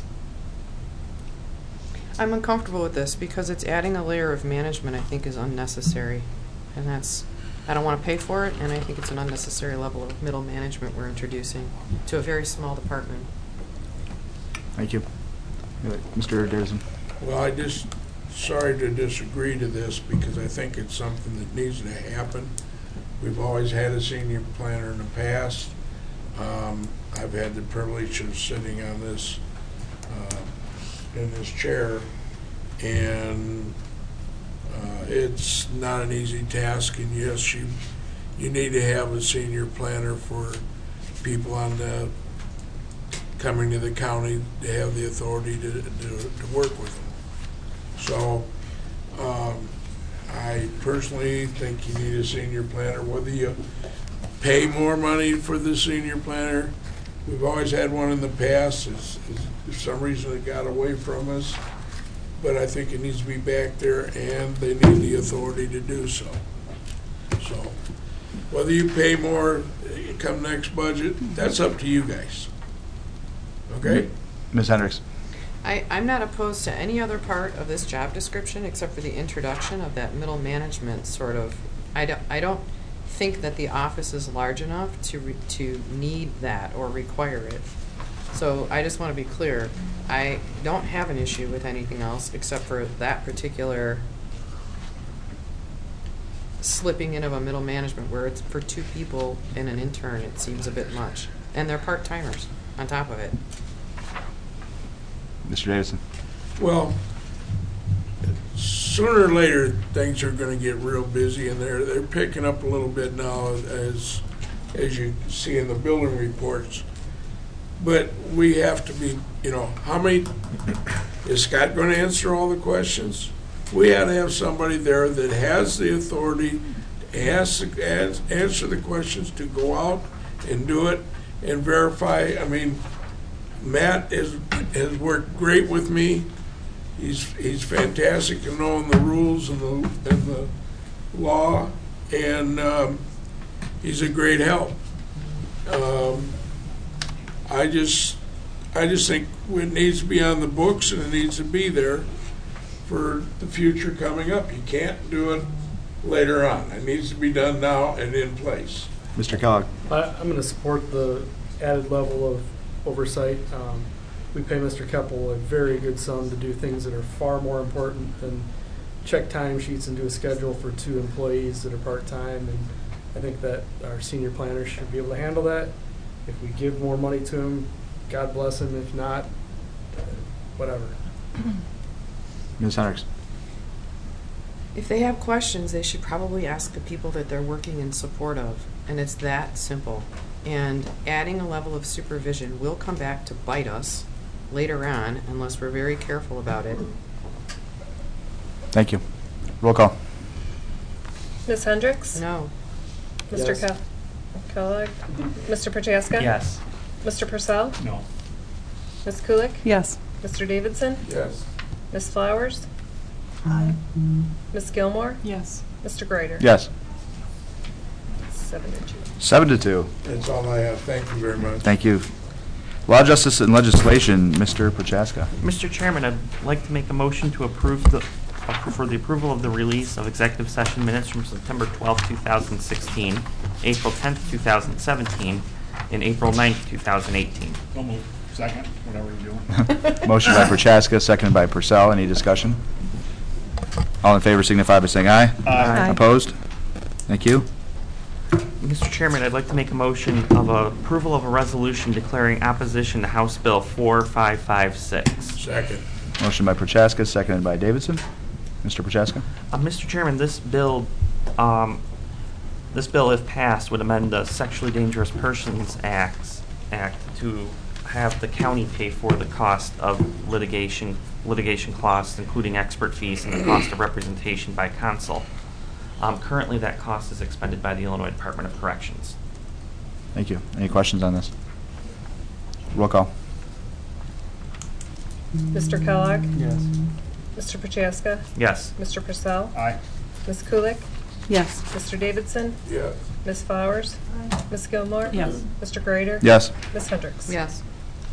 I'm uncomfortable with this because it's adding a layer of management I think is unnecessary. And I don't want to pay for it, and I think it's an unnecessary level of middle management we're introducing to a very small department. Thank you. Mr. Davidson. Well, sorry to disagree to this because I think it's something that needs to happen. We've always had a senior planner in the past. I've had the privilege of sitting on this, in this chair, and it's not an easy task, and yes, you need to have a senior planner for people on the coming to the county to have the authority to work with them. So I personally think you need a senior planner, whether you pay more money for the senior planner. We've always had one in the past. For some reason it got away from us, but I think it needs to be back there, and they need the authority to do so. So whether you pay more come next budget, that's up to you guys. Okay? Ms. Hendricks. I'm not opposed to any other part of this job description except for the introduction of that middle management sort of. I don't think that the office is large enough to need that or require it. So I just want to be clear. I don't have an issue with anything else except for that particular slipping in of a middle management where it's for 2 people and an intern. It seems a bit much, and they're part-timers on top of it. Mr. Davidson. Well, sooner or later things are going to get real busy, and they're picking up a little bit now as you see in the building reports. But we have to be, how many is Scott going to answer all the questions? We have to have somebody there that has the authority to answer the questions, to go out and do it and verify. I mean, Matt has worked great with me. He's fantastic in knowing the rules and the law, and he's a great help. I just think it needs to be on the books, and it needs to be there for the future coming up. You can't do it later on. It needs to be done now and in place. Mr. Kellogg. I'm going to support the added level of oversight. We pay Mr. Keppel a very good sum to do things that are far more important than check timesheets and do a schedule for 2 employees that are part-time. And I think that our senior planners should be able to handle that. If we give more money to him, God bless him. If not, whatever. Ms. Hendricks? If they have questions, they should probably ask the people that they're working in support of, and it's that simple. And adding a level of supervision will come back to bite us later on unless we're very careful about it. Thank you. Roll call. Ms. Hendricks? No. Mr. Yes. Kellogg? Mr. Prochaska? Yes. Mr. Purcell? No. Ms. Kulik? Yes. Mr. Davidson? Yes. Ms. Flowers? Aye. Ms. Gilmore? Yes. Mr. Greider? Yes. 7-2. 7-2. That's all I have. Thank you very much. Thank you. Law, Justice, and Legislation, Mr. Prochaska. Mr. Chairman, I'd like to make a motion to approve for the approval of the release of executive session minutes from September 12, 2016, April 10th, 2017, and April 9th, 2018. Don't move. Second, whatever you're doing. Motion by Prochaska, seconded by Purcell. Any discussion? All in favor signify by saying aye. Aye. Opposed? Thank you. Mr. Chairman, I'd like to make a motion of approval of a resolution declaring opposition to House Bill 4556. Second. Motion by Prochaska, seconded by Davidson. Mr. Prochaska? Mr. Chairman, this bill, if passed, would amend the Sexually Dangerous Persons Act to have the county pay for the cost of litigation costs, including expert fees and the cost of representation by counsel. Currently, that cost is expended by the Illinois Department of Corrections. Thank you. Any questions on this? Roll call. Mr. Kellogg? Yes. Mr. Prochaska? Yes. Mr. Purcell? Aye. Ms. Kulik? Yes. Mr. Davidson? Yes. Ms. Flowers? Ms. Gilmore? Yes. Mr. Greider? Yes. Ms. Hendricks? Yes.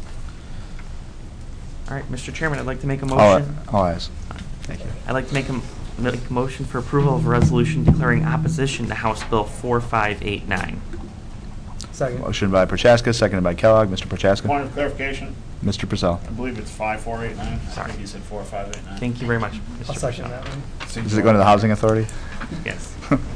All right, Mr. Chairman, I'd like to make a motion. All ayes. Thank you. I'd like to make a motion for approval of a resolution declaring opposition to House Bill 4589. Second. Motion by Prochaska, seconded by Kellogg. Mr. Prochaska? Point of clarification, Mr. Purcell? I believe it's 5489. I Sorry. think you said 4589. Thank you very much, I'll Mr. second Purcell. that one. Is it going to the Housing Authority? Yes.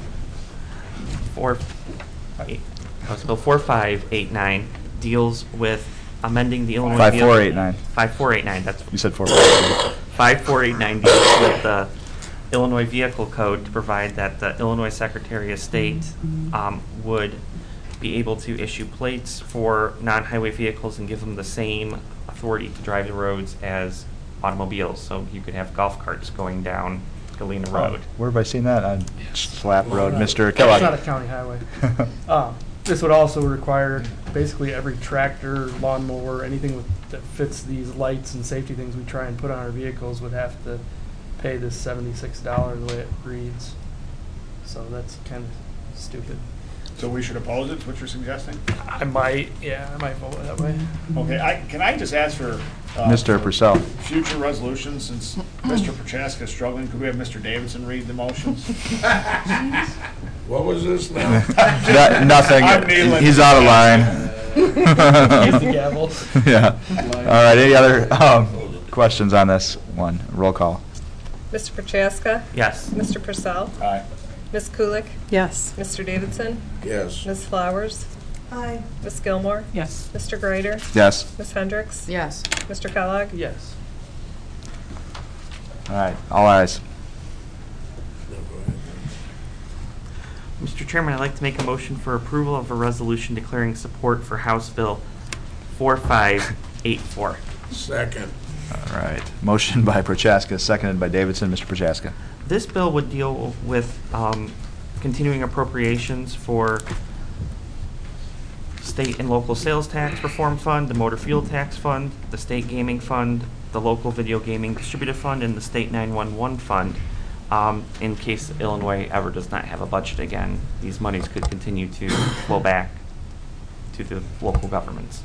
House Bill 4589 deals with amending the Illinois 5489. 5489. That's You said 4. 5489 deals with the Illinois Vehicle Code to provide that the Illinois Secretary of State would be able to issue plates for non-highway vehicles and give them the same authority to drive the roads as automobiles. So you could have golf carts going down Galena Road. Where have I seen that? On Slap Road, Mr. It's not Kellogg. a county highway. This would also require basically every tractor, lawnmower, anything that fits these lights and safety things we try and put on our vehicles would have to pay this $76 the way it reads. So that's kind of stupid. So we should oppose it, is what you're suggesting? I might vote that way. Okay, can I just ask for... Mr. for Purcell. Future resolutions, since Mr. Prochaska is struggling, could we have Mr. Davidson read the motions? What was this now? Nothing. I'm kneeling. He's out of line. Use the gavel. Yeah. All right, any other questions on this one? Roll call. Mr. Prochaska? Yes. Mr. Purcell? Aye. Ms. Kulik? Yes. Mr. Davidson? Yes. Ms. Flowers? Aye. Ms. Gilmore? Yes. Mr. Greider? Yes. Ms. Hendricks? Yes. Mr. Kellogg? Yes. All right, all ayes. Mr. Chairman, I'd like to make a motion for approval of a resolution declaring support for House Bill 4584. Second. All right. Motion by Prochaska, seconded by Davidson. Mr. Prochaska. This bill would deal with continuing appropriations for state and local sales tax reform fund, the motor fuel tax fund, the state gaming fund, the local video gaming distributive fund, and the state 911 fund. In case Illinois ever does not have a budget again, these monies could continue to flow back to the local governments.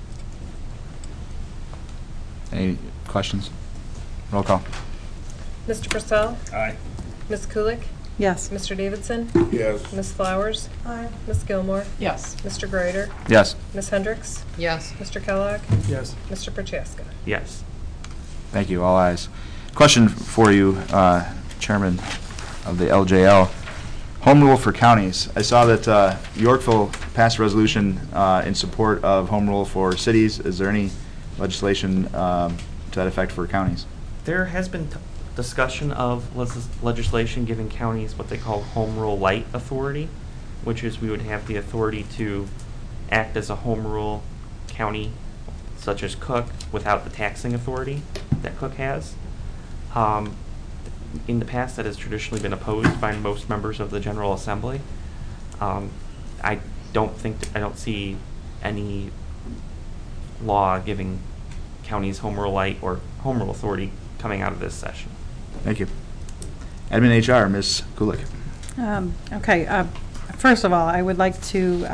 Any questions? Roll call. Mr. Purcell? Aye. Ms. Kulik? Yes. Mr. Davidson? Yes. Ms. Flowers? Aye. Ms. Gilmore? Yes. Mr. Greider? Yes. Ms. Hendricks? Yes. Mr. Kellogg? Yes. Mr. Prochaska? Yes. Thank you. All ayes. Question for you, Chairman of the LJL. Home rule for counties. I saw that Yorkville passed a resolution in support of home rule for cities. Is there any legislation to that effect for counties? There has been discussion of legislation giving counties what they call home rule light authority, which is we would have the authority to act as a home rule county, such as Cook, without the taxing authority that Cook has. In the past, that has traditionally been opposed by most members of the General Assembly. I don't see any law giving counties home rule light or home rule authority coming out of this session. Thank you. Admin HR, Ms. Kulik. Okay. First of all, I would like to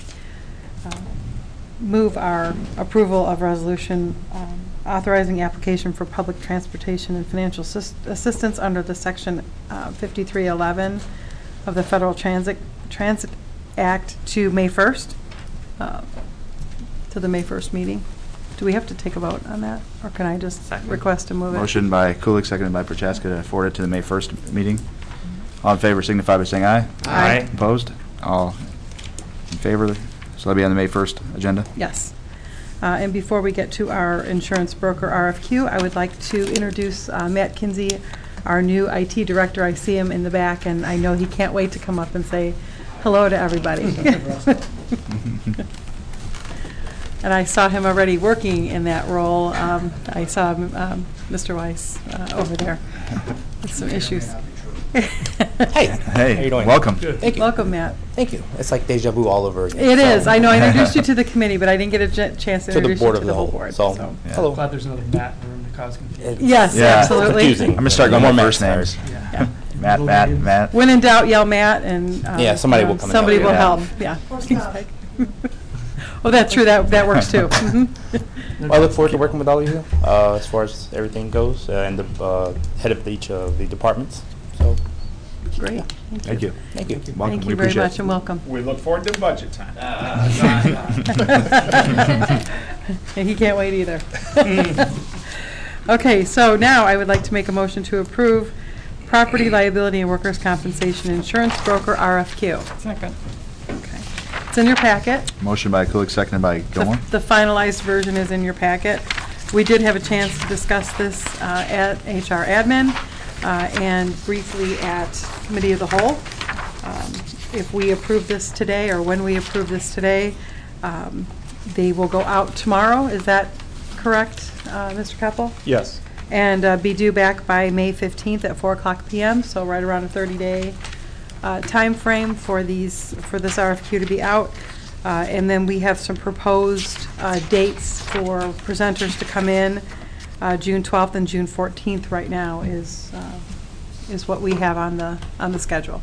move our approval of resolution authorizing application for public transportation and financial assistance under the section 5311 of the Federal Transit Act to May 1st, to the May 1st meeting. Do we have to take a vote on that, or can I just request to move it? Motion by Kulik, seconded by Prochaska to forward it to the May 1st meeting. All in favor signify by saying aye. Aye. Opposed? All in favor? So that'll be on the May 1st agenda? Yes. And before we get to our insurance broker RFQ, I would like to introduce Matt Kinsey, our new IT director. I see him in the back, and I know he can't wait to come up and say hello to everybody. And I saw him already working in that role. I saw Mr. Weiss over there with some issues. Hey. Hey. How you doing? Welcome. Good. Thank you. Welcome, Matt. Thank you. It's like deja vu all over again. It is. I know. I introduced you to the committee, but I didn't get a chance to To the introduce board you of to the the whole whole. board. So, Yeah. hello. Glad there's another Matt in the room to cause confusion. Yes, absolutely. Confusing. I'm going to start going More with Matt first names. stars. Yeah. Matt. When in doubt, yell Matt, and Yeah, somebody will come and Somebody help will you. help. Yeah. Yeah. Oh, that's true. That works too. Mhm. Well, I look forward to working with all of you as far as everything goes, and the head of each of the departments. So, Great. Thank you. Thank you. Welcome. Thank We you very appreciate much, it. and welcome. We look forward to budget time. And he can't wait either. Okay, so now I would like to make a motion to approve property liability and workers' compensation insurance broker RFQ. Second. Okay. It's in your packet. Motion by Kulik, seconded by Gilmore. The finalized version is in your packet. We did have a chance to discuss this at HR Admin and briefly at Committee of the Whole. If we approve this today, or when we approve this today, they will go out tomorrow. Is that correct, Mr. Keppel? yes. And be due back by May 15th at 4:00 p.m., so right around a 30-day time frame for this RFQ to be out. And then we have some proposed dates for presenters to come in. June 12th and June 14th right now is what we have on the schedule.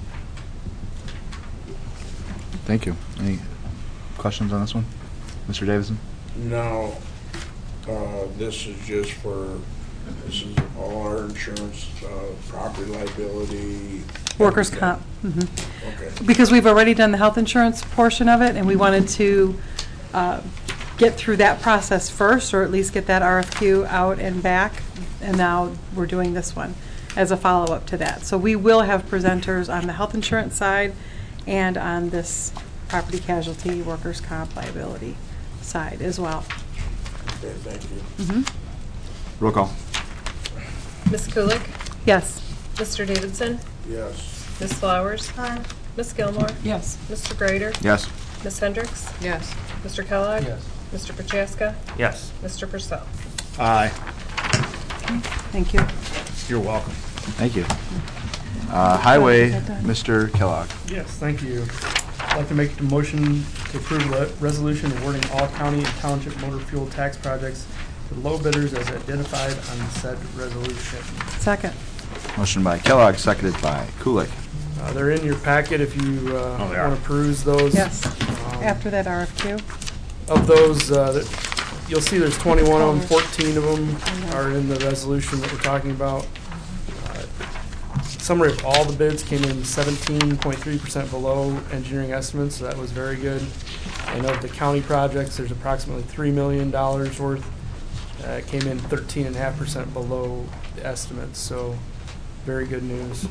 Thank you. Any questions on this one? Mr. Davidson? Now, this is all our insurance, property liability. Workers' everything. comp. Mhm. Okay. Because we've already done the health insurance portion of it, and we wanted to get through that process first, or at least get that RFQ out and back, and now we're doing this one as a follow-up to that. So we will have presenters on the health insurance side and on this property casualty, workers' comp liability side as well. Okay, thank you. Mhm. Roll call. Ms. Kulik? Yes. Mr. Davidson? Yes. Ms. Flowers? Aye. Ms. Gilmore? Yes. Mr. Grader? Yes. Ms. Hendricks? Yes. Mr. Kellogg? Yes. Mr. Prochaska? Yes. Mr. Purcell? Aye. Thank you. You're welcome. Thank you. Highway, Is that done? Mr. Kellogg. Yes, thank you. I'd like to make a motion to approve a resolution awarding all county and township motor fuel tax projects to low bidders as identified on said resolution. Second. Motion by Kellogg, seconded by Kulik. They're in your packet if you they are. want to peruse those. Yes. After that RFQ. Of those, you'll see there's 21 of them, 14 of them are in the resolution that we're talking about. Summary of all the bids came in 17.3% below engineering estimates, so that was very good. And of the county projects, there's approximately $3 million worth. It came in 13.5% below the estimates, so very good news.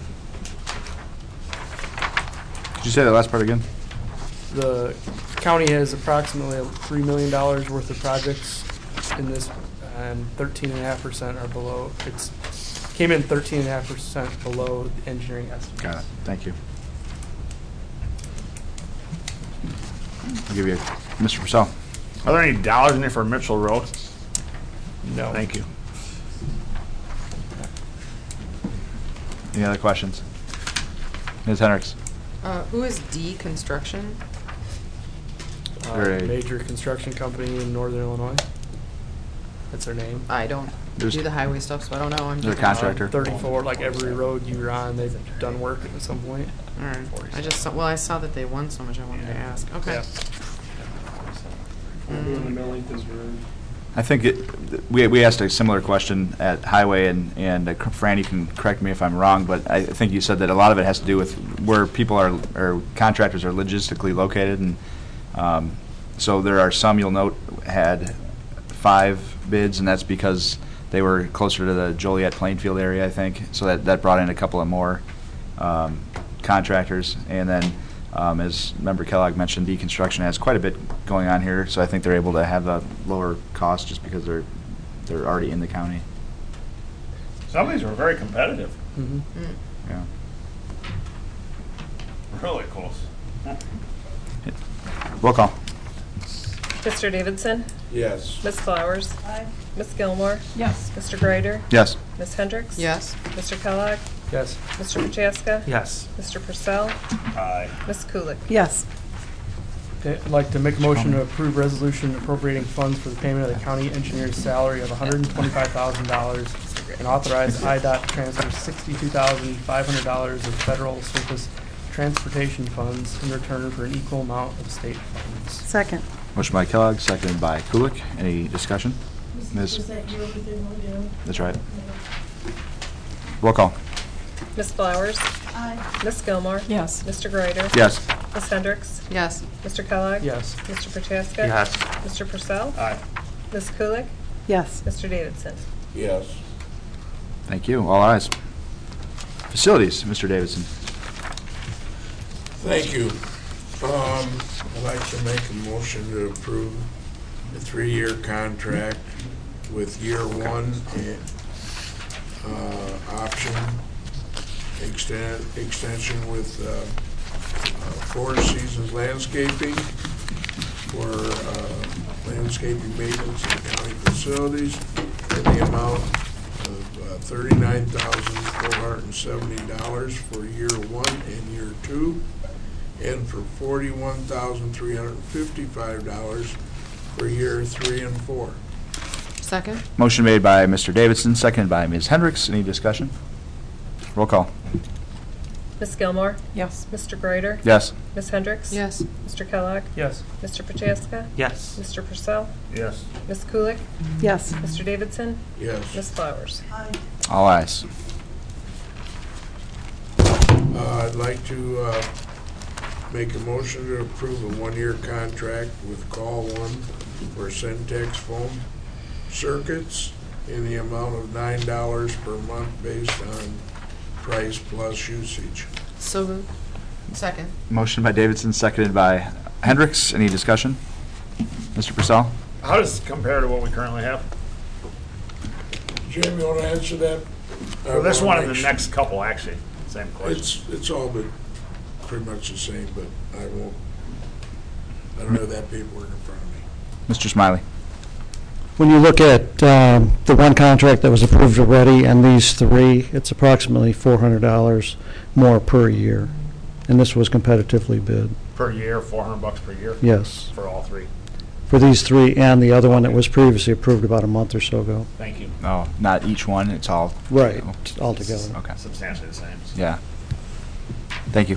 Could you say that last part again? The county has approximately $3 million worth of projects in this, and 13.5% are below. It's came in 13.5% below the engineering estimates. Got it. Thank you. I'll give you, Mr. Purcell. Are there any dollars in there for Mitchell Road? No. Thank you. Any other questions? Ms. Hendricks? Who is D Construction? Very- Major construction company in northern Illinois. That's their name. I don't There's- do the highway stuff, so I don't know. I'm They're a just contractor. 34, like every road you're on, they've done work at some point. All right. I just saw, well, I saw that they won so much. I wanted to ask. Okay. Yeah. I think we asked a similar question at Highway, and Fran, you can correct me if I'm wrong, but I think you said that a lot of it has to do with where people are, or contractors are logistically located, and so there are some, you'll note, had 5 bids, and that's because they were closer to the Joliet Plainfield area, I think, so that brought in a couple of more contractors, and then as Member Kellogg mentioned, deconstruction has quite a bit going on here, so I think they're able to have a lower cost just because they're already in the county. Some of these were very competitive. Mm-hmm. Yeah. Really close. Roll call. Mr. Davidson? Yes. Ms. Flowers? Aye. Ms. Gilmore? Yes. Mr. Greider? Yes. Ms. Hendricks? Yes. Mr. Kellogg? Yes. Mr. Prochaska? Yes. Mr. Purcell? Aye. Ms. Kulik? Yes. Okay, I'd like to make a motion to approve resolution appropriating funds for the payment of the county engineer's salary of $125,000 and authorize IDOT to transfer $62,500 of federal surface transportation funds in return for an equal amount of state funds. Second. Motion by Kellogg, seconded by Kulik. Any discussion? Ms. Is that yearly thing we do? That's right. Roll call. Ms. Flowers? Aye. Ms. Gilmore? Yes. Mr. Greider? Yes. Ms. Hendricks? Yes. Mr. Kellogg? Yes. Mr. Prochaska? Yes. Mr. Purcell? Aye. Ms. Kulik? Yes. Mr. Davidson? Yes. Thank you. All ayes. Facilities, Mr. Davidson. Thank you. I'd like to make a motion to approve a 3-year contract with year 1 option extension with Four Seasons Landscaping for landscaping maintenance and county facilities in the amount of $39,470 for year 1 and year 2, and for $41,355 for year 3 and 4. Second? Motion made by Mr. Davidson, seconded by Ms. Hendricks. Any discussion? Roll call. Ms. Gilmore? Yes. Mr. Greider? Yes. Ms. Hendricks? Yes. Mr. Kellogg? Yes. Mr. Prochaska? Yes. Mr. Purcell? Yes. Ms. Kulik? Yes. Mr. Davidson? Yes. Ms. Flowers? Aye. All ayes. I'd like to make a motion to approve a 1-year contract with Call One for Centex foam circuits in the amount of $9 per month based on price plus usage. So moved. Second. Motion by Davidson, seconded by Hendricks. Any discussion? Mr. Purcell? How does this compare to what we currently have? Jim, you want to answer that? Well, this one and the next couple, actually, same question. It's all been pretty much the same, but I don't have that paperwork in front of me. Mr. Smiley? When you look at the one contract that was approved already and these 3, it's approximately $400 more per year. And this was competitively bid. Per year, $400 per year? Yes. For all 3? For these 3 and the other one that was previously approved about a month or so ago. Thank you. Oh, not each one, it's all? Right, all together. Okay. Substantially the same. Yeah. Thank you.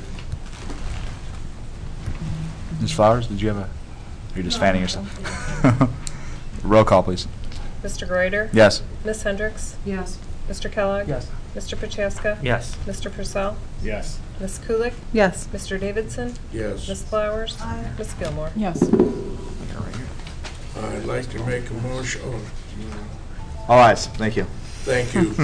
Ms. Flowers, did you have a, you're just fanning yourself? Roll call, please. Mr. Greider? Yes. Ms. Hendricks? Yes. Mr. Kellogg? Yes. Mr. Prochaska? Yes. Mr. Purcell? Yes. Ms. Kulik? Yes. Mr. Davidson? Yes. Ms. Flowers? Aye. Ms. Gilmore? Yes. I'd like to make a motion, All ayes. Thank you. thank you.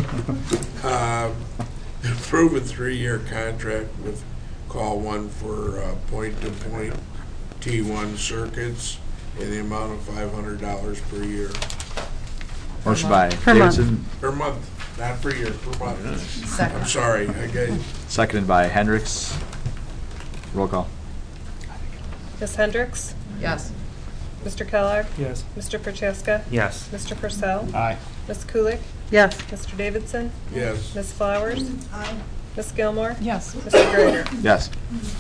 Approve a 3-year contract with Call One for point-to-point T1 circuits in the amount of $500 per year. Motion by Per month. Davidson, Per month. Not per year, per month. Second. I'm sorry, I got, Seconded by Hendricks. Roll call. Ms. Hendricks? Yes. Mr. Kellogg? Yes. Mr. Prochaska? Yes. Mr. Purcell? Aye. Ms. Kulik? Yes. Mr. Davidson? yes. Ms. Flowers? Aye. Ms. Gilmore? Yes. Mr. Grader? Yes.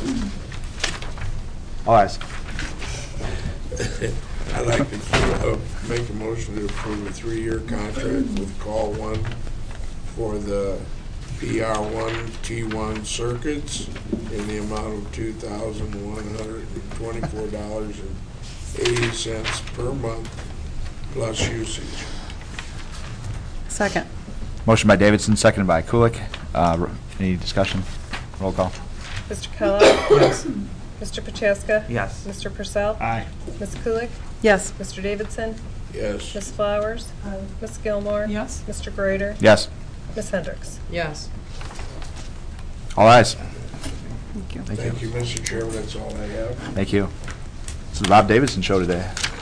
All ayes. I'd like to make a motion to approve a 3-year contract with Call One for the PR1 T1 circuits in the amount of $2,124.80 per month plus usage. Second. Motion by Davidson, seconded by Kulik. Any discussion? Roll call. Mr. Kellogg? Yes. Mr. Prochaska? Yes. Mr. Purcell? Aye. Ms. Kulik? Yes. Mr. Davidson? Yes. Ms. Flowers? Aye. Ms. Gilmore? Yes. Mr. Grader? Yes. Ms. Hendricks? Yes. All ayes. Thank you. Thank you, Mr. Chairman, that's all I have. Thank you. This is the Rob Davidson show today.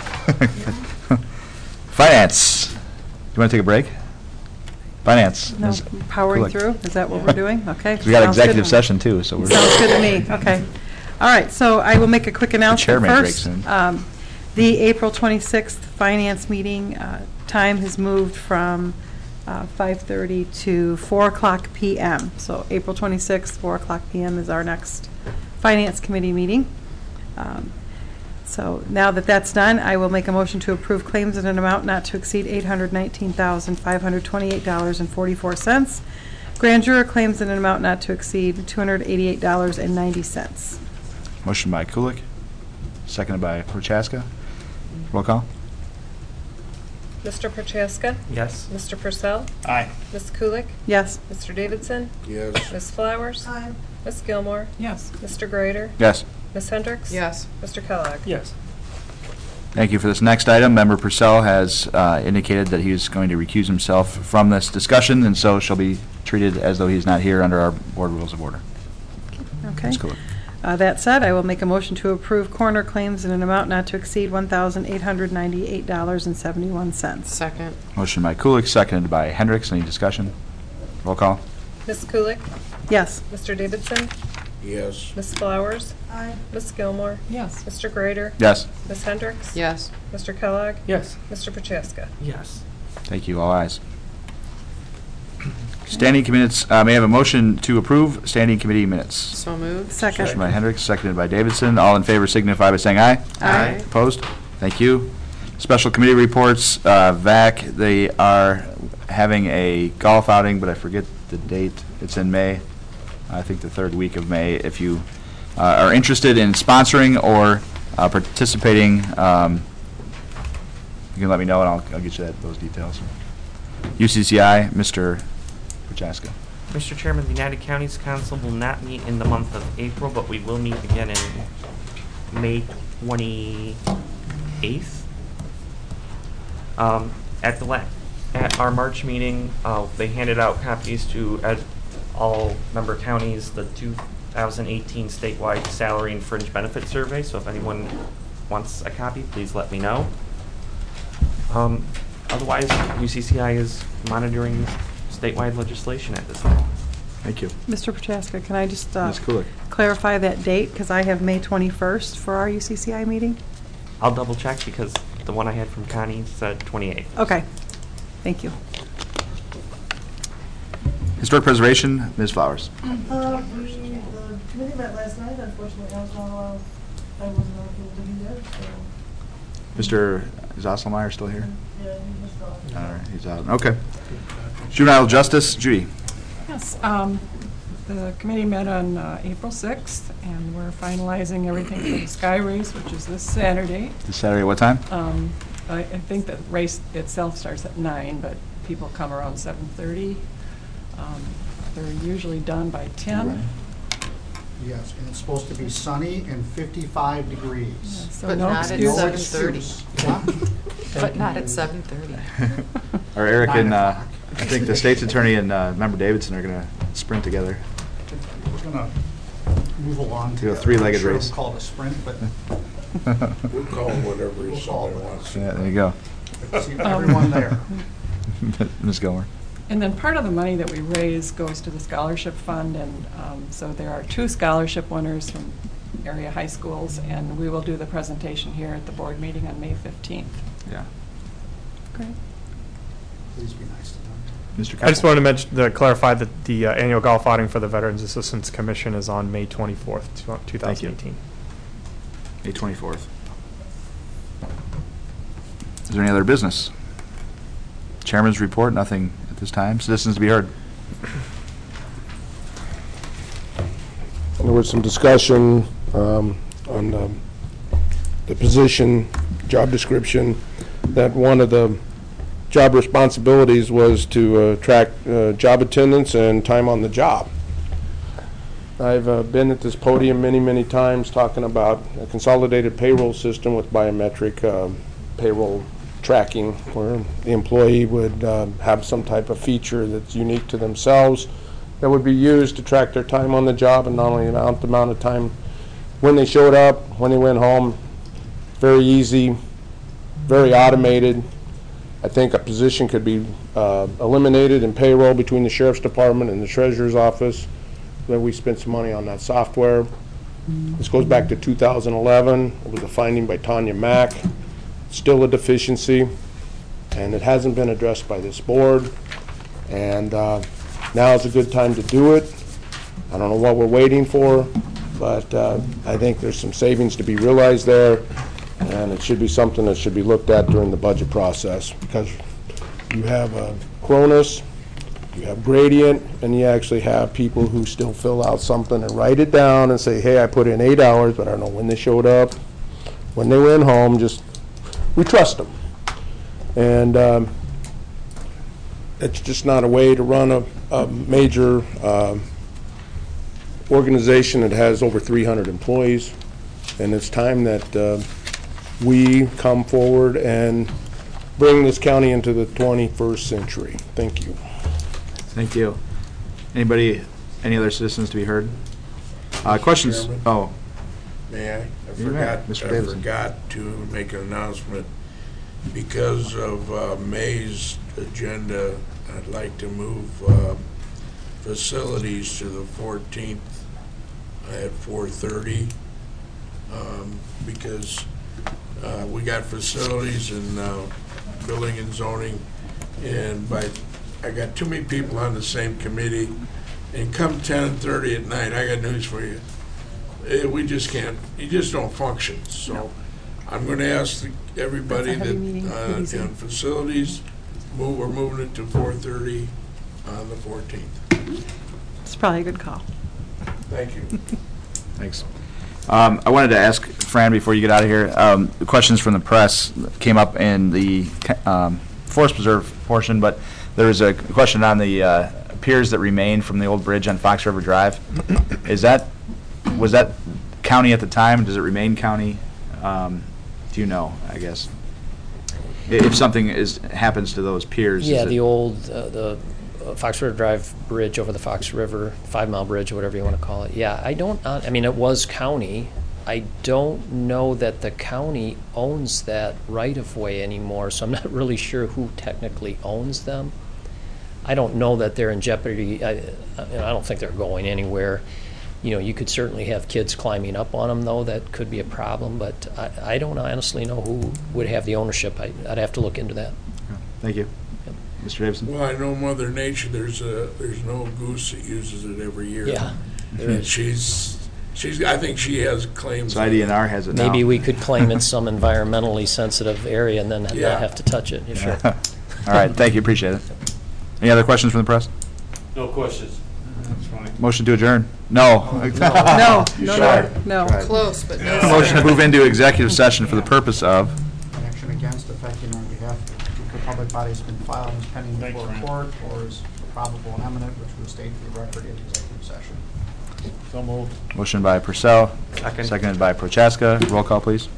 Finance. Do you want to take a break? Finance. No, Ms. powering Kulik. through? Is that what we're doing? Okay. We got Sounds good. executive session too, so we're. Sounds good to me. Okay. All right, so I will make a quick announcement chairman first. breaks in. The April 26th finance meeting time has moved from 5:30 to 4 o'clock p.m. So April 26th, 4 o'clock p.m. is our next finance committee meeting. So now that that's done, I will make a motion to approve claims in an amount not to exceed $819,528.44. Grand juror claims in an amount not to exceed $288.90. Motion by Kulik, seconded by Prochaska. Roll call. Mr. Prochaska? Yes. Mr. Purcell? Aye. Ms. Kulik? Yes. Mr. Davidson? Yes. Ms. Flowers? Aye. Ms. Gilmore? Yes. Mr. Grader? Yes. Ms. Hendricks? Yes. Mr. Kellogg? Yes. Thank you for this next item. Member Purcell has indicated that he is going to recuse himself from this discussion, and so shall be treated as though he's not here under our board rules of order. Okay. Ms. Kulik. That said, I will make a motion to approve coroner claims in an amount not to exceed $1,898.71. Second. Motion by Kulik, seconded by Hendricks. Any discussion? Roll call. Ms. Kulik? Yes. Mr. Davidson? Yes. Ms. Flowers? Aye. Ms. Gilmore? Yes. Mr. Grader? Yes. Ms. Hendricks? Yes. Mr. Kellogg? Yes. Mr. Prochaska? Yes. Thank you. All ayes. Standing committees, may I have a motion to approve standing committee minutes? So moved. Motion Second. by Hendricks, seconded by Davidson. All in favor signify by saying aye. Aye. Opposed? Thank you. Special committee reports, VAC, they are having a golf outing, but I forget the date. It's in May. I think the third week of May. If you are interested in sponsoring or participating, you can let me know and I'll get you those details. UCCI, Mr. Prochaska. Mr. Chairman, the United Counties Council will not meet in the month of April, but we will meet again in May 28th. At our March meeting, they handed out copies to all member counties, the 2018 statewide salary and fringe benefit survey. So if anyone wants a copy, please let me know. Otherwise, UCCI is monitoring statewide legislation at this time. Thank you. Mr. Prochaska, can I just Ms. Kulik. clarify that date? Because I have May 21st for our UCCI meeting. I'll double check because the one I had from Connie said 28th. Okay. Thank you. Historic Preservation, Ms. Flowers. The committee met last night, unfortunately, I was not allowed, I wasn't able to be there, so, Mr. Zosselmeyer still here? yeah, he just thought. All right, he's out. Okay. Juvenile Justice, Judy. Yes, the committee met on April 6th, and we're finalizing everything for the Sky Race, which is this Saturday. This Saturday, what time? I think the race itself starts at 9, but people come around 7:30. They're usually done by 10. Yes, and it's supposed to be sunny and 55 degrees. Yeah, so But no not at excuse. 7:30. Huh? But not at 7:30. Or Eric 9 and, I o'clock. think the state's attorney and Member Davidson are going to sprint together. We're going to move along Do a together. three-legged I'm sure race. We'll call it a sprint, but We'll call it whatever We'll call somebody it. wants. Yeah, there you go. see everyone there. Ms. Gilmore. And then part of the money that we raise goes to the scholarship fund, and so there are 2 scholarship winners from area high schools, and we will do the presentation here at the board meeting on May 15th. Yeah. Great. Please be nice to them. Mr. I just wanted to clarify that the annual golf outing for the Veterans Assistance Commission is on May 24th, 2018. May 24th. Is there any other business? Chairman's report, nothing at this time. Citizens to be heard. There was some discussion on the position, job description, that one of the job responsibilities was to track job attendance and time on the job. I've been at this podium many, many times talking about a consolidated payroll system with biometric payroll tracking, where the employee would have some type of feature that's unique to themselves that would be used to track their time on the job, and not only the amount of time when they showed up, when they went home. Very easy, very automated. I think a position could be eliminated in payroll between the Sheriff's Department and the Treasurer's Office. Then we spent some money on that software. This goes back to 2011. It was a finding by Tanya Mack. Still a deficiency, and it hasn't been addressed by this board. And now is a good time to do it. I don't know what we're waiting for, but I think there's some savings to be realized there, and it should be something that should be looked at during the budget process, because you have Cronus, you have Gradient, and you actually have people who still fill out something and write it down and say, hey, I put in 8 hours, but I don't know when they showed up, when they went home. We trust them. And it's just not a way to run a major organization that has over 300 employees. And it's time that we come forward and bring this county into the 21st century. Thank you. Thank you. Anybody, any other citizens to be heard? Questions? Chairman? Oh. May I? You may. Mr. I Davidson. forgot to make an announcement. Because of May's agenda, I'd like to move facilities to the 14th at 4:30, because we got facilities and building and zoning, and I got too many people on the same committee, and come 10:30 at night, I got news for you. We just can't, you just don't function. So I'm going to ask everybody that on facilities, we're moving it to 4:30 on the 14th. It's probably a good call. Thank you. Thanks. I wanted to ask Fran before you get out of here. Questions from the press came up in the Forest Preserve portion, but there was a question on the piers that remain from the old bridge on Fox River Drive. Was that county at the time? Does it remain county? Do you know, I guess? If something happens to those piers? Yeah, the old Fox River Drive bridge over the Fox River, 5 Mile Bridge, or whatever you want to call it. Yeah, I mean, it was county. I don't know that the county owns that right-of-way anymore, so I'm not really sure who technically owns them. I don't know that they're in jeopardy. I don't think they're going anywhere. You know, you could certainly have kids climbing up on them, though. That could be a problem, but I don't honestly know who would have the ownership. I'd have to look into that. Thank you. Yep. Mr. Davidson? Well, I know Mother Nature, there's no goose that uses it every year. Yeah. And she's I think she has claims. So IDNR has it now. Maybe we could claim it's some environmentally sensitive area and then not have to touch it. Yeah, sure. All right, thank you, appreciate it. Any other questions from the press? No questions. Motion to adjourn? No. No. Close, but no. Motion to move into executive session for the purpose of? Action against affecting on behalf of the public body has been filed and is pending before a court or is probable and imminent, which will state for the record in executive session. So moved. Motion by Purcell. Seconded by Prochaska. Roll call, please.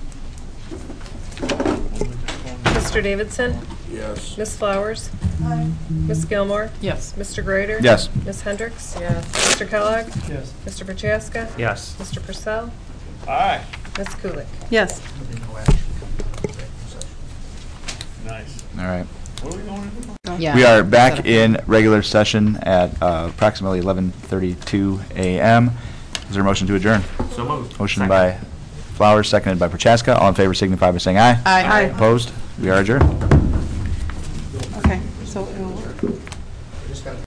Mr. Davidson? Yes. Ms. Flowers? Aye. Ms. Gilmore? Yes. Mr. Grader? Yes. Ms. Hendricks? Yes. Mr. Kellogg? Yes. Mr. Prochaska? Yes. Mr. Purcell? Aye. Ms. Kulik? Yes. There'll be no action coming from executive session. Nice. All right. Yeah. We are back in regular session at approximately 11:32 a.m. Is there a motion to adjourn? So moved. Motion by Flowers, seconded by Prochaska. All in favor signify by saying aye. Aye. Opposed? We are adjourned. Okay, so it'll